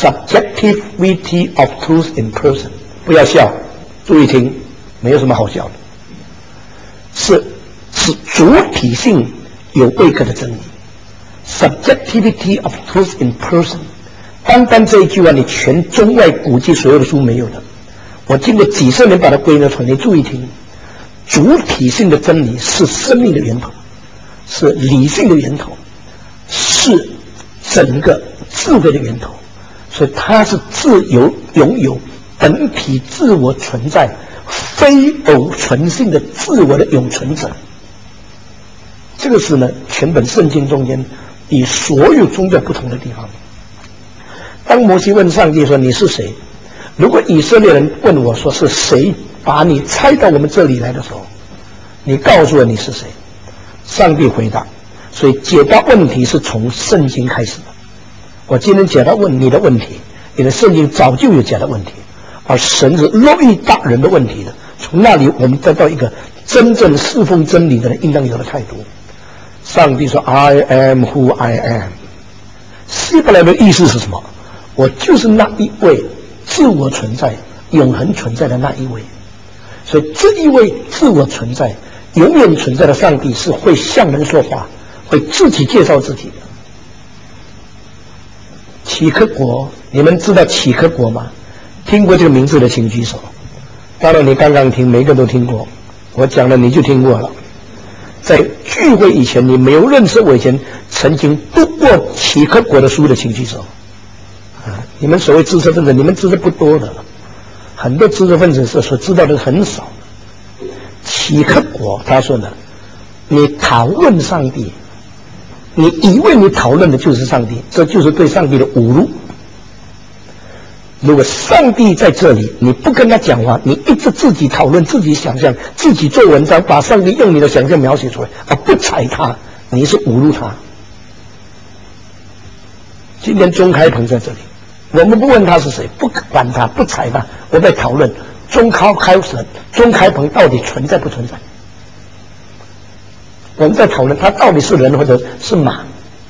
subjectivity of truth in person。不要笑，注意听，没有什么好笑的，是是主体性。有备课的真理 ，subjectivity of truth in person。单单这一句话，你全中外古籍所有的书没有的。我经过几十年把它归纳出来，你注意听，主体性的真理是生命的源头，是理性的源头，是整个智慧的源头，所以它是自由拥有本体自我存在、非偶存性的自我的永存者。这个是呢，全本圣经中间与所有宗教不同的地方。当摩西问上帝说你是谁，如果以色列人问我说是谁把你差到我们这里来的时候，你告诉我你是谁，上帝回答。所以解答问题是从圣经开始的。我今天解答问你的问题，因为圣经早就有解答问题，而神是乐意答人的问题的。从那里我们得到一个真正侍奉真理的人应当有的态度。上帝说 I am who I am， 希伯来的意思是什么？我就是那一位自我存在永恒存在的那一位。所以这一位自我存在永远存在的上帝是会向人说话，会自己介绍自己的。启克国，你们知道启克国吗？听过这个名字的请举手。当然你刚刚听，每个都听过，我讲了你就听过了。在聚会以前，你没有认识我以前曾经读过启克国的书的，请举手。啊，你们所谓知识分子，你们知识不多的，很多知识分子是所知道的很少。启克国他说呢，你讨论上帝，你以为你讨论的就是上帝，这就是对上帝的侮辱。 如果上帝在这里，你不跟他讲话，你一直自己讨论、自己想象、自己做文章，把上帝用你的想象描写出来，而不睬他，你是侮辱他。今天钟开鹏在这里，我们不问他是谁，不管他，不睬他，我在讨论钟开开神、钟开鹏到底存在不存在？我们在讨论他到底是人或者是马。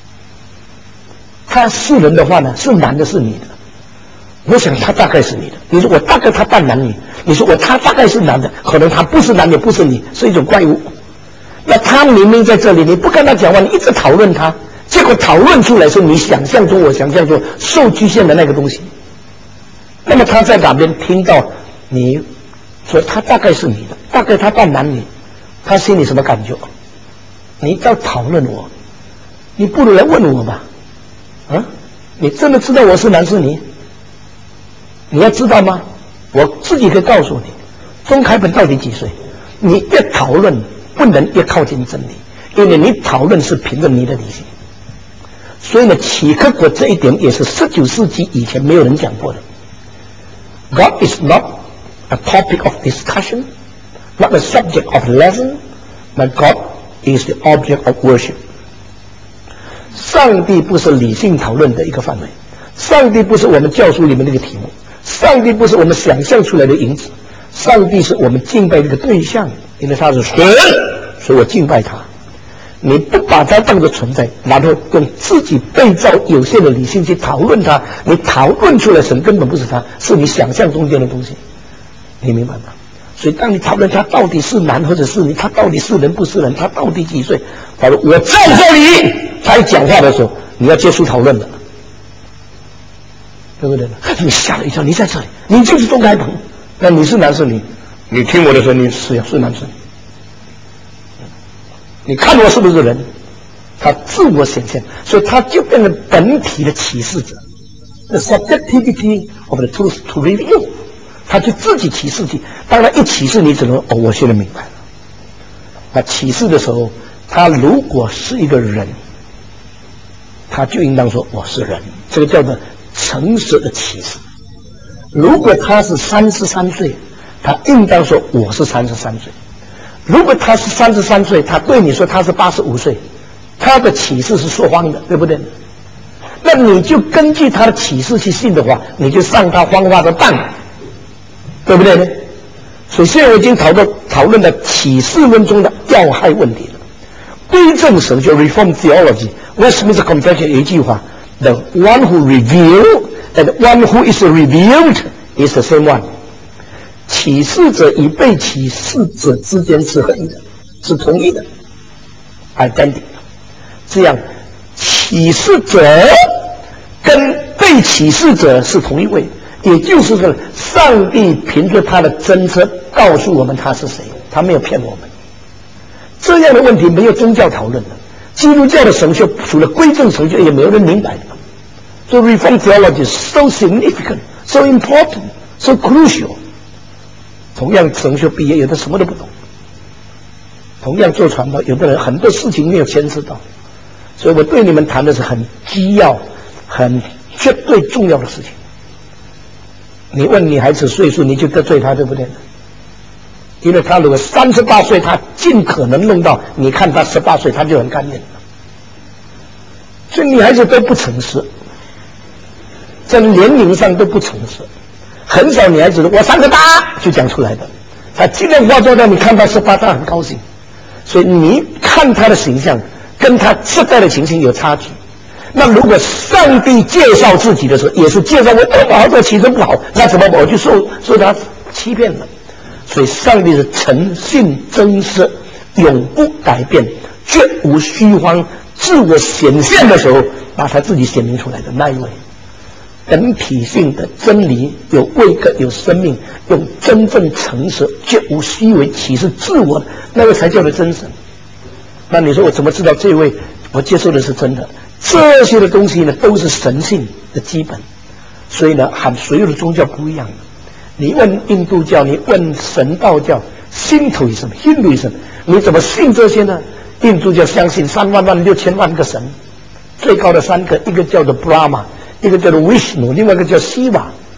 他是人的话呢，是男的，是女的。我想他大概是你的。你说我大概他扮男女，你说我他大概是男的，可能他不是男的，不是你，是一种怪物。那他明明在这里，你不跟他讲话，你一直讨论他，结果讨论出来是你想象中、我想象中受局限的那个东西。那么他在哪边听到你说他大概是你的，大概他扮男女，他心里什么感觉？你在讨论我，你不如来问我吧。啊，你真的知道我是男是女？你要知道吗？我自己可以告诉你，钟开鹏到底几岁？你越讨论不能越靠近真理，因为你讨论是凭着你的理性。所以呢，契诃国这一点也是十九世纪以前没有人讲过的。God is not a topic of discussion, not a subject of lesson, but God is the object of worship. 上帝不是理性讨论的一个范围，上帝不是我们教书里面那个题目，上帝不是我们想象出来的影子，上帝是我们敬拜的一个对象，因为他是神，所以我敬拜他。你不把它当作存在，然后用自己被造有限的理性去讨论它，你讨论出来神根本不是他，是你想象中间的东西，你明白吗？所以当你讨论他到底是男或者是女，他到底是人不是人，他到底几岁，他说我在这里，他一讲话的时候，你要结束讨论了，对不对？你吓了一跳，你在这里，你就是钟开鹏，那你是男是女？你听我的声音是是男是女？你看我是不是人？他自我显现，所以他就变成本体的启示者 ，the subjectivity of the truth to reveal， 他就自己启示己。当他一启示，你只能哦，我现在明白了。那启示的时候，他如果是一个人，他就应当说我是人，这个叫做诚实的启示。如果他是三十三岁，他应当说我是三十三岁。如果他是三十三岁，他对你说他是八十五岁，他的启示是说谎的，对不对？那你就根据他的启示去信的话，你就上他谎话的当，对不对呢？所以现在我已经讨论讨论了启示论中的要害问题了。归正神就 Reform Theology，Westminster Confession 有一句话 ：The one who revealed and the one who is revealed is the same one。启示者与被启示者之间是合一的，是同一的 identity。这样，启示者跟被启示者是同一位，也就是说，上帝凭着他的真车告诉我们他是谁，他没有骗我们。这样的问题没有宗教讨论的，基督教的神学除了归正神学，也没有人明白的。So Reformed theology is so significant, so important, so crucial。同样神学毕业，有的什么都不懂；同样做传道，有的人很多事情没有牵涉到。所以我对你们谈的是很基要、很绝对重要的事情。你问女孩子岁数，你就得罪她，对不对？因为她如果三十八岁，她尽可能弄到你看她十八岁，她就很甘愿。所以女孩子都不诚实，在年龄上都不诚实。很少女孩子我三十八就讲出来的，她尽量化妆到你看她十八，她很高兴。所以你看她的形象跟她实在的情形有差距。那如果上帝介绍自己的时候，也是介绍我多好，这其实不好，那怎么我就受受他欺骗了？所以上帝是诚信真实，永不改变，绝无虚妄，自我显现的时候，把他自己显明出来的那一位。本体性的真理，有位格，有生命，用真正诚实，绝无虚伪，启示自我的那个才叫做真神。那你说我怎么知道这位我接受的是真的？这些的东西呢，都是神性的基本。所以呢，和所有的宗教不一样的。你问印度教，你问神道教，信徒什么？Hinduism，你怎么信这些呢？印度教相信三万万六千万个神，最高的三个，一个叫做 Brahma。一个叫做 Vishnu， 另外一个叫西瓦。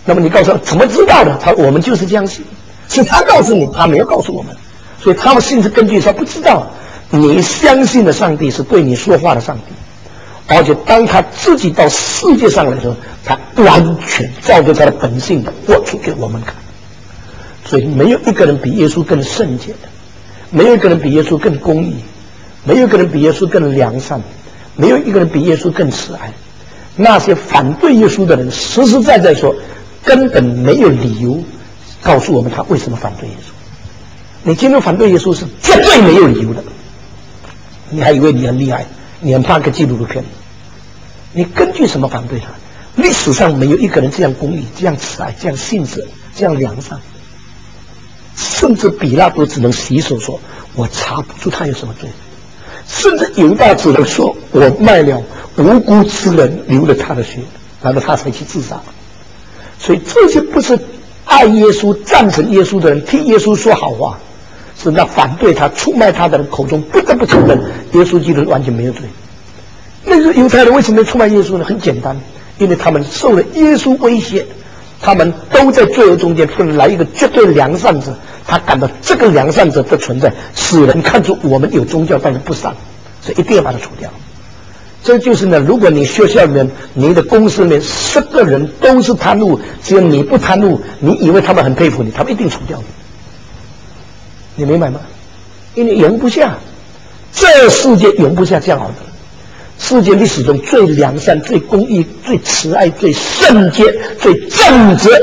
那么你告诉他怎么知道的？他我们就是这样信，是他告诉你，他没有告诉我们，所以他们信是根据他不知道你相信的上帝是对你说话的上帝。而且当他自己到世界上来的时候，他完全照着他的本性活出给我们看。所以没有一个人比耶稣更圣洁的，没有一个人比耶稣更公义，没有一个人比耶稣更良善，没有一个人比耶稣更慈爱。那些反对耶稣的人实实在在说，根本没有理由告诉我们他为什么反对耶稣。你今天反对耶稣是绝对没有理由的，你还以为你很厉害，你很怕个基督徒骗你。你根据什么反对他？历史上没有一个人这样公义、这样慈爱、这样信实、这样良善。甚至比拉多只能洗手说：“我查不出他有什么罪。”甚至犹大只能说：“我卖了无辜之人，流了他的血，然后他才去自杀。”所以这些不是爱耶稣、赞成耶稣的人替耶稣说好话，是那反对他、出卖他的人口中不得不承认耶稣基督完全没有罪。那个犹太人为什么要出卖耶稣呢？很简单，因为他们受了耶稣威胁。他们都在罪恶中间，突然来一个绝对良善者，他感到这个良善者的存在，使人看出我们有宗教，但是不善，所以一定要把它除掉。这就是呢，如果你学校里面、你的公司里面十个人都是贪污，只有你不贪污，你以为他们很佩服你，他们一定除掉你。你明白吗？因为容不下，这世界容不下这样好的人。世界历史中最良善、最公义、最慈爱、最圣洁、最正直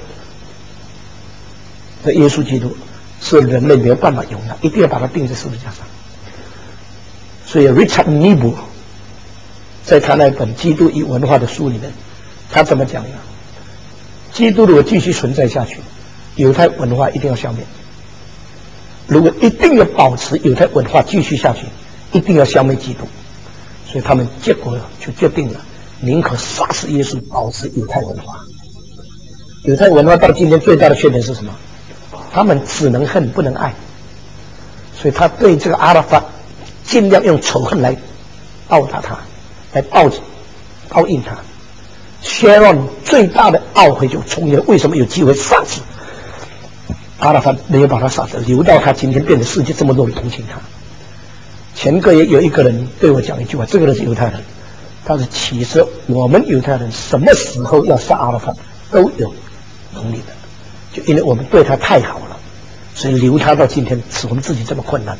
的耶稣基督，是人类没有办法容纳，一定要把它钉在十字架上。所以 Richard Niebuhr 在他那本《基督与文化》的书里面，他怎么讲呢？基督如果继续存在下去，犹太文化一定要消灭；如果一定要保持犹太文化继续下去，一定要消灭基督。所以他们结果就决定了，宁可杀死耶稣，保持犹太文化。犹太文化到今天最大的缺点是什么？他们只能恨不能爱，所以他对这个阿拉法尽量用仇恨来报答他，来报报应他。Sharon 最大的懊悔就从前为什么有机会杀死阿拉法，没有把他杀死，留到他今天变得世界这么多人同情他。前个月有一个人对我讲一句话，这个人是犹太人，他是其实我们犹太人什么时候要杀阿拉法都有能力的，就因为我们对他太好了，所以留他到今天使我们自己这么困难。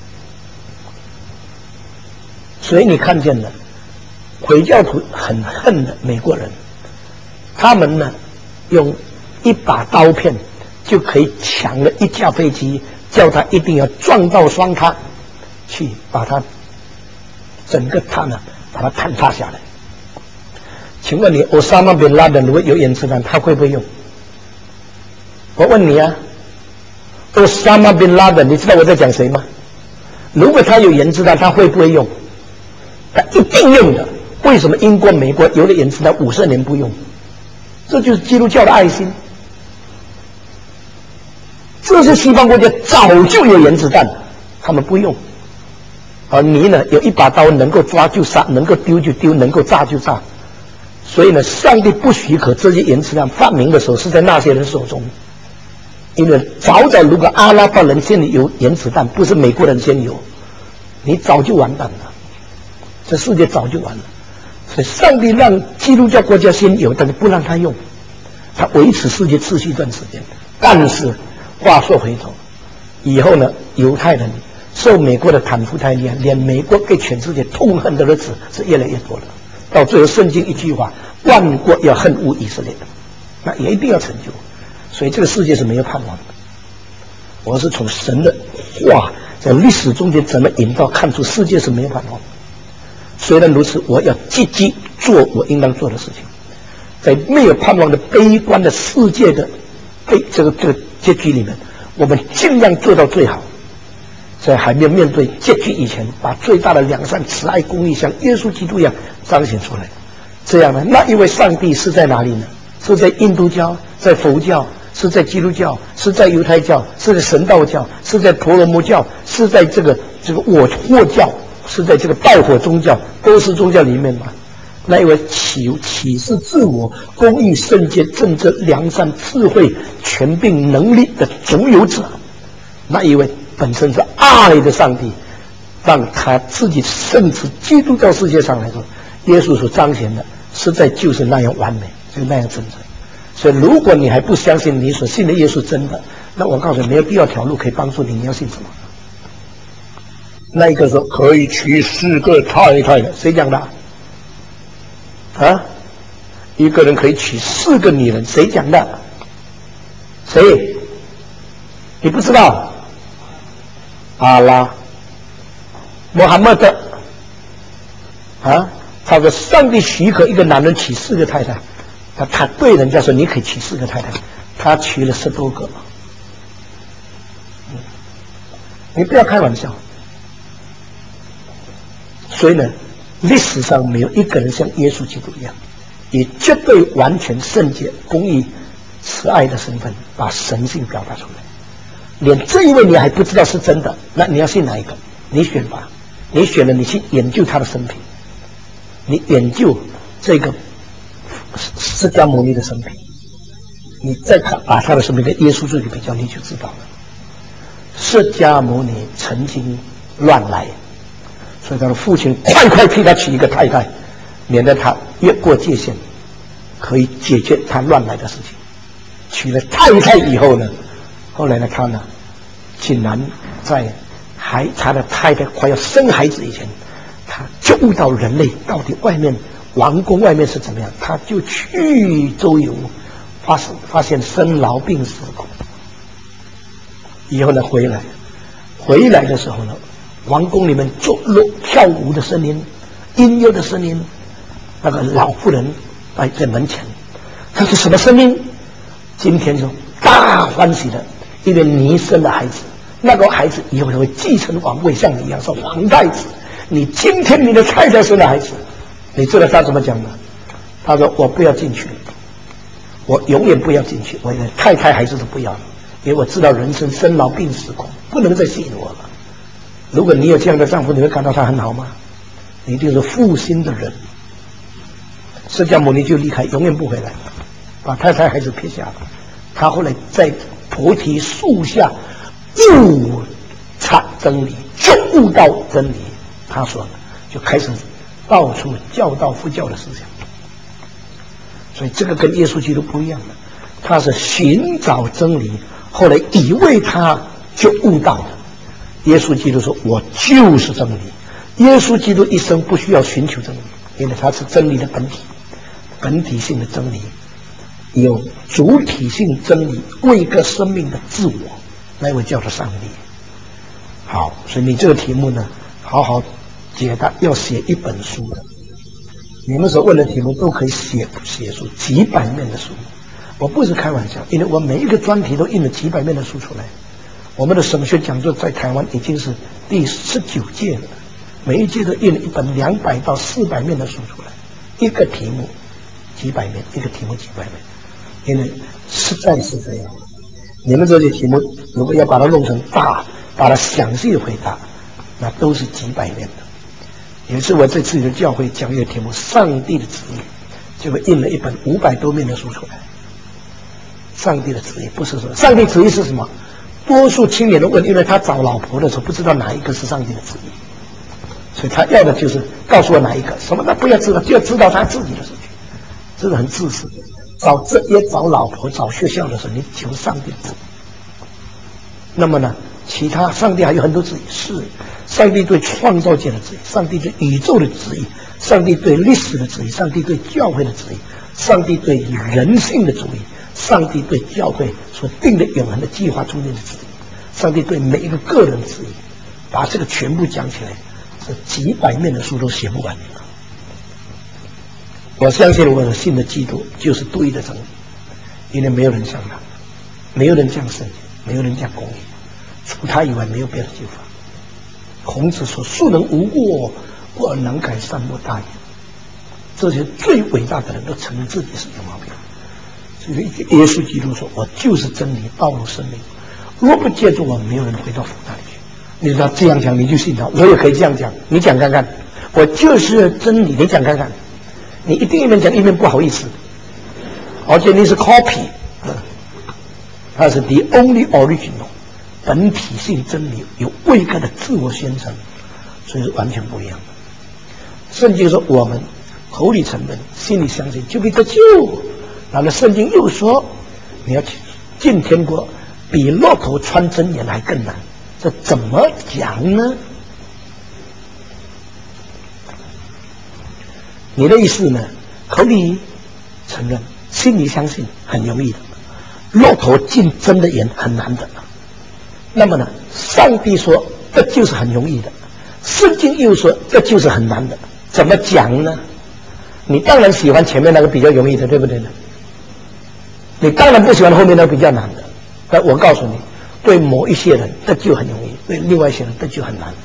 所以你看见了回教徒很恨的美国人，他们呢用一把刀片就可以抢了一架飞机，叫他一定要撞到双塔去把它整个塔呢把它坍塌下来。请问你奥沙马宾拉登如果有原子弹他会不会用？我问你啊，奥沙马宾拉登你知道我在讲谁吗？如果他有原子弹他会不会用？他一定用的。为什么英国美国有了原子弹五十年不用？这就是基督教的爱心。这些西方国家早就有原子弹，他们不用。而你呢，有一把刀，能够抓就杀，能够丢就丢，能够炸就炸。所以呢，上帝不许可这些原子弹发明的时候是在那些人手中。因为早早如果阿拉伯人先有原子弹，不是美国人先有，你早就完蛋了，这世界早就完了。所以上帝让基督教国家先有，但是不让他用，他维持世界秩序一段时间。但是话说回头，以后呢，犹太人受美国的袒护太厉害，连美国给全世界痛恨的日子是越来越多了。到最后，圣经一句话：万国要恨恶以色列，那也一定要成就。所以这个世界是没有盼望的。我是从神的话在历史中间怎么引导，看出世界是没有盼望的。虽然如此，我要积极做我应当做的事情。在没有盼望的悲观的世界的被这个这个结局里面，我们尽量做到最好。在还没有面对结局以前，把最大的良善、慈爱、公义像耶稣基督一样彰显出来。这样呢，那一位上帝是在哪里呢？是在印度教，在佛教，是在基督教，是在犹太教，是在神道教，是在婆罗门教，是在这个这个我霍教，是在这个道火宗教，都是宗教里面嘛。 那一位启启示自我、公义、圣洁、正直、良善、智慧、权柄、能力的总有者，那一位本身是爱的上帝，让他自己圣子基督到世界上来说，耶稣所彰显的实在就是那样完美，就那样真正。所以如果你还不相信你所信的耶稣真的，那我告诉你，没有第二条路可以帮助你，你要信什么？那一个说可以娶四个太太的，谁讲的？啊，一个人可以娶四个女人，谁讲的？谁？你不知道？阿拉，穆罕默德啊，他说上帝许可一个男人娶四个太太，他他对人家说你可以娶四个太太，他娶了十多个。你不要开玩笑。所以呢，历史上没有一个人像耶稣基督一样，以绝对完全圣洁、公义、慈爱的身份把神性表达出来。连这一位你还不知道是真的，那你要信哪一个？你选吧。你选了，你去研究他的生平，你研究这个释迦牟尼的生平，你再看把他的生平跟耶稣做一个比较，你就知道了。释迦牟尼曾经乱来，所以他的父亲快快替他娶一个太太，免得他越过界限，可以解决他乱来的事情。娶了太太以后呢，后来呢，他呢，竟然在还他的太太快要生孩子以前，他就悟到人类到底外面王宫外面是怎么样，他就去周游，发现发现生老病死苦。以后呢，回来，回来的时候呢，王宫里面做跳舞的声音、音乐的声音，那个老妇人摆在门前，他说什么声音？今天就大欢喜的，因为你生了孩子，那个孩子以后会继承王位，像你一样是皇太子。你今天你的太太生了孩子，你知道他怎么讲吗？他说我不要进去，我永远不要进去，我连太太孩子都不要了，因为我知道人生生老病死苦，不能再吸引我了。如果你有这样的丈夫，你会感到他很好吗？你一定是负心的人。释迦牟尼就离开，永远不回来，把太太孩子撇下了。他后来在菩提树下悟察真理，就悟到真理。他说就开始到处教导佛教的思想。所以这个跟耶稣基督不一样的，他是寻找真理，后来以为他就悟到了。耶稣基督说我就是真理。耶稣基督一生不需要寻求真理，因为他是真理的本体，本体性的真理，有主体性真理，为一个生命的自我，那位叫做上帝。好，所以你这个题目呢，好好解答，要写一本书的。你们所问的题目都可以写写出几百面的书，我不是开玩笑，因为我每一个专题都印了几百面的书出来。我们的神学讲座在台湾已经是第十九届了，每一届都印了一本两百到四百面的书出来，一个题目几百面，一个题目几百面，因为实在是这样。你们这些题目如果要把它弄成大，把它详细回答，那都是几百面的。有一次我在自己的教会讲一个题目，上帝的旨意，结果印了一本五百多面的书出来。上帝的旨意不是说上帝旨意是什么？多数青年都问，因为他找老婆的时候不知道哪一个是上帝的旨意，所以他要的就是告诉我哪一个，什么他不要知道，就要知道他自己的事情，这是很自私的。找这也找老婆、找学校的时候，你求上帝的旨意。那么呢，其他上帝还有很多旨意，是上帝对创造界的旨意，上帝对宇宙的旨意，上帝对历史的旨意，上帝对教会的旨意，上帝对人性的旨意，上帝对教会所定的永恒的计划中间的旨意，上帝对每一个个人的旨意，把这个全部讲起来，这几百面的书都写不完。我相信我的信的基督就是对的真理，因为没有人像他，没有人讲圣洁，没有人讲公义，除他以外没有别的救法。孔子说庶人无过，过而能改，善莫大焉。这些最伟大的人都承认自己是有毛病。所以耶稣基督说我就是真理，道路，生命，若不借助我，没有人回到父那里去。你知道这样讲你就信他，我也可以这样讲，你讲看看，我就是真理，你讲看看。 你一定一面讲一面不好意思，而且你是 copy， 它是 the only original， 本体性真理，有未盖的自我宣称，所以是完全不一样的。圣经说我们口里承认，心里相信，就必得救。然后圣经又说，你要进天国，比骆驼穿针眼还更难。这怎么讲呢？你的意思呢？口里承认，心里相信，很容易的；骆驼进针的眼很难的。那么呢，上帝说这就是很容易的，圣经又说这就是很难的。怎么讲呢？你当然喜欢前面那个比较容易的，对不对呢？你当然不喜欢后面那个比较难的。但我告诉你，对某一些人这就很容易，对另外一些人这就很难。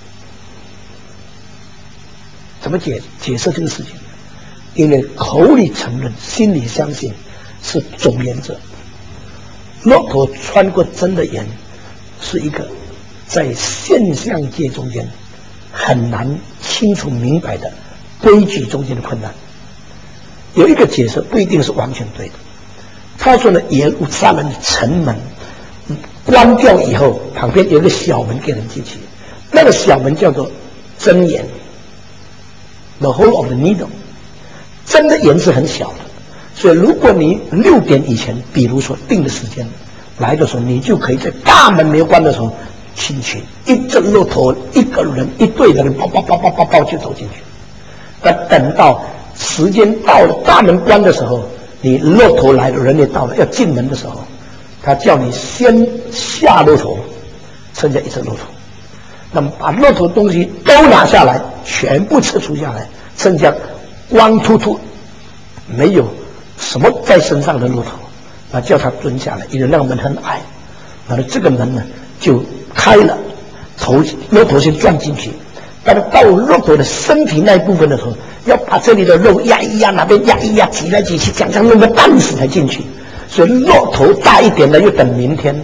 怎么解解释这个事情？因为口里承认，心里相信是总原则。骆驼穿过针的眼，是一个在现象界中间很难清楚明白的规矩中间的困难。有一个解释不一定是完全对的。他说呢，耶路撒冷的城门关掉以后，旁边有一个小门给人进去，那个小门叫做针眼 ，the hole of the needle。针的眼是很小的，所以如果你六点以前，比如说定的时间来的时候，你就可以在大门没有关的时候进去，一只骆驼，一个人，一队的人，包包包包包包就走进去。那等到时间到了，大门关的时候，你骆驼来了，人也到了，要进门的时候，他叫你先下骆驼，剩下一只骆驼，那么把骆驼东西都拿下来，全部撤除下来，剩下光秃秃，没有什么在身上的骆驼，啊，叫他蹲下来，因为那个门很矮，然后这个门呢就开了，头骆驼先钻进去，但是到骆驼的身体那一部分的时候，要把这里的肉压一压，那边压一压，挤来挤去，讲讲弄个半死才进去。所以骆驼大一点的又等明天，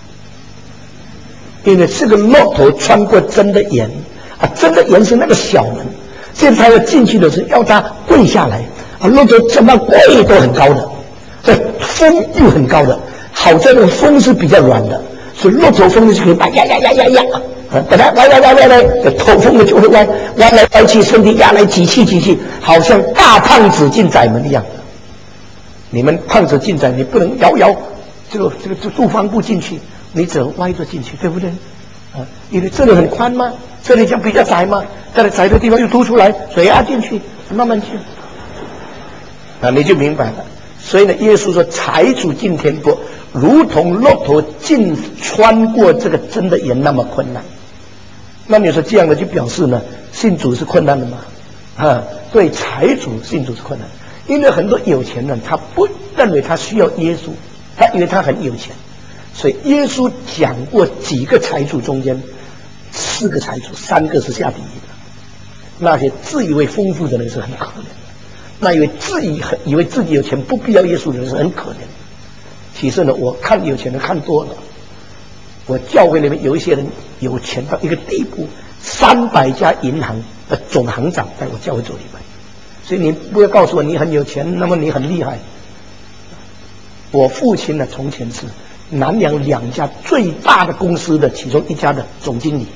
因为这个骆驼穿过针的眼啊，针的眼是那个小门，现在他要进去的时候要他跪下来啊，骆驼怎么跪都很高的，这风又很高的，好在那个风是比较软的，所以骆驼风就可以把压压压压压。本来歪歪歪歪歪，头风的就会歪，歪来歪去，身体压来挤去挤去，好像大胖子进窄门一样。你们胖子进窄，你不能摇摇这个这个这杜方步进去，你只能歪着进去，对不对？啊，因为这里很宽吗？这里讲比较窄吗？在窄的地方又凸出来，水压进去，慢慢去，啊，你就明白了。所以呢，耶稣说，财主进天国，如同骆驼进穿过这个针的眼那么困难。那你说这样的就表示呢，信主是困难的吗？啊，对，财主信主是困难，因为很多有钱人他不认为他需要耶稣，他以为他很有钱，所以耶稣讲过几个财主中间，四个财主，三个是下地狱的。那些自以为丰富的人是很可怜的，那以为自己很以为自己有钱不必要耶稣的人是很可怜的。其实呢，我看有钱人看多了。我教会里面有一些人有钱到一个地步，三百家银行的总行长在我教会做礼拜，所以你不要告诉我你很有钱，那么你很厉害。我父亲呢，从前是南洋两家最大的公司的其中一家的总经理，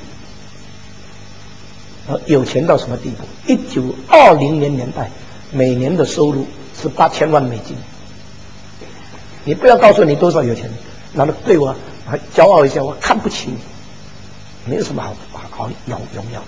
有钱到什么地步？一九二零年年代，每年的收入是八千万美金。你不要告诉我你多少有钱，然后对我还骄傲一下，我看不起你，没有什么好好荣荣耀的。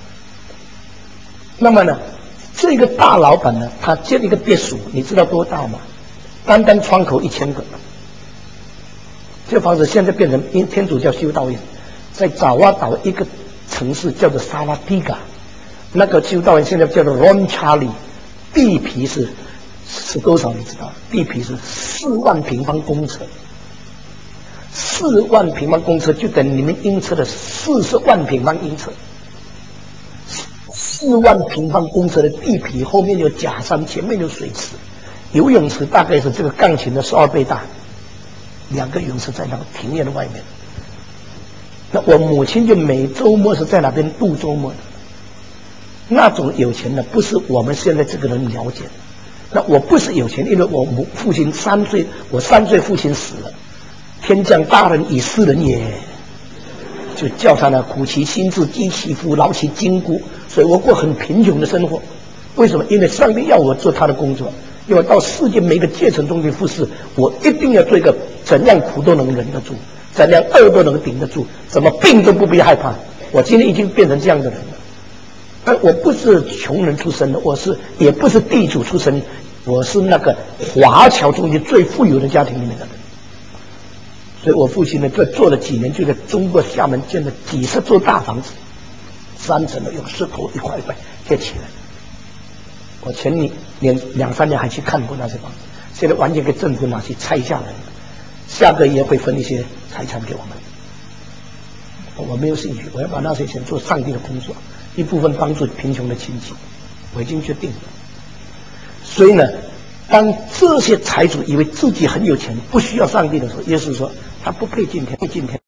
那么呢，这个大老板呢，他建了一个别墅，你知道多大吗？单单窗口一千个。这个房子现在变成因天主教修道院，在爪哇岛一个城市叫做萨瓦蒂嘎，那个修道院现在叫做 Ron Charlie， 地皮是是多少？你知道？地皮是四万平方公尺。四万平方公尺就等于你们英尺的四十万平方英尺，四万平方公尺的地皮，后面有假山，前面有水池，游泳池大概是这个钢琴的十二倍大，两个游泳池在那个庭院的外面。那我母亲就每周末是在那边度周末的。 那种有钱呢，不是我们现在这个人了解的。那我不是有钱，因为我母父亲三岁，我三岁父亲死了，天降大任以斯人也，就叫他呢苦其心志，饥其腹，劳其筋骨，所以我过很贫穷的生活。为什么？因为上帝要我做他的工作，因为到世界每个阶层中去服侍，我一定要做一个怎样苦都能忍得住，怎样饿都能顶得住，怎么病都不必害怕。我今天已经变成这样的人了。而我不是穷人出身的，我是也不是地主出身，我是那个华侨中间最富有的家庭里面的人。所以我父亲呢，这做了几年，就在中国厦门建了几十座大房子，三层的，用石头一块一块建起来。我前年年两三年还去看过那些房子，现在完全给政府拿去拆下来了，下个月会分一些财产给我们。我没有兴趣，我要把那些钱做上帝的工作，一部分帮助贫穷的亲戚，我已经决定了。所以呢，当这些财主以为自己很有钱，不需要上帝的时候，耶稣说他不配进天，配进天。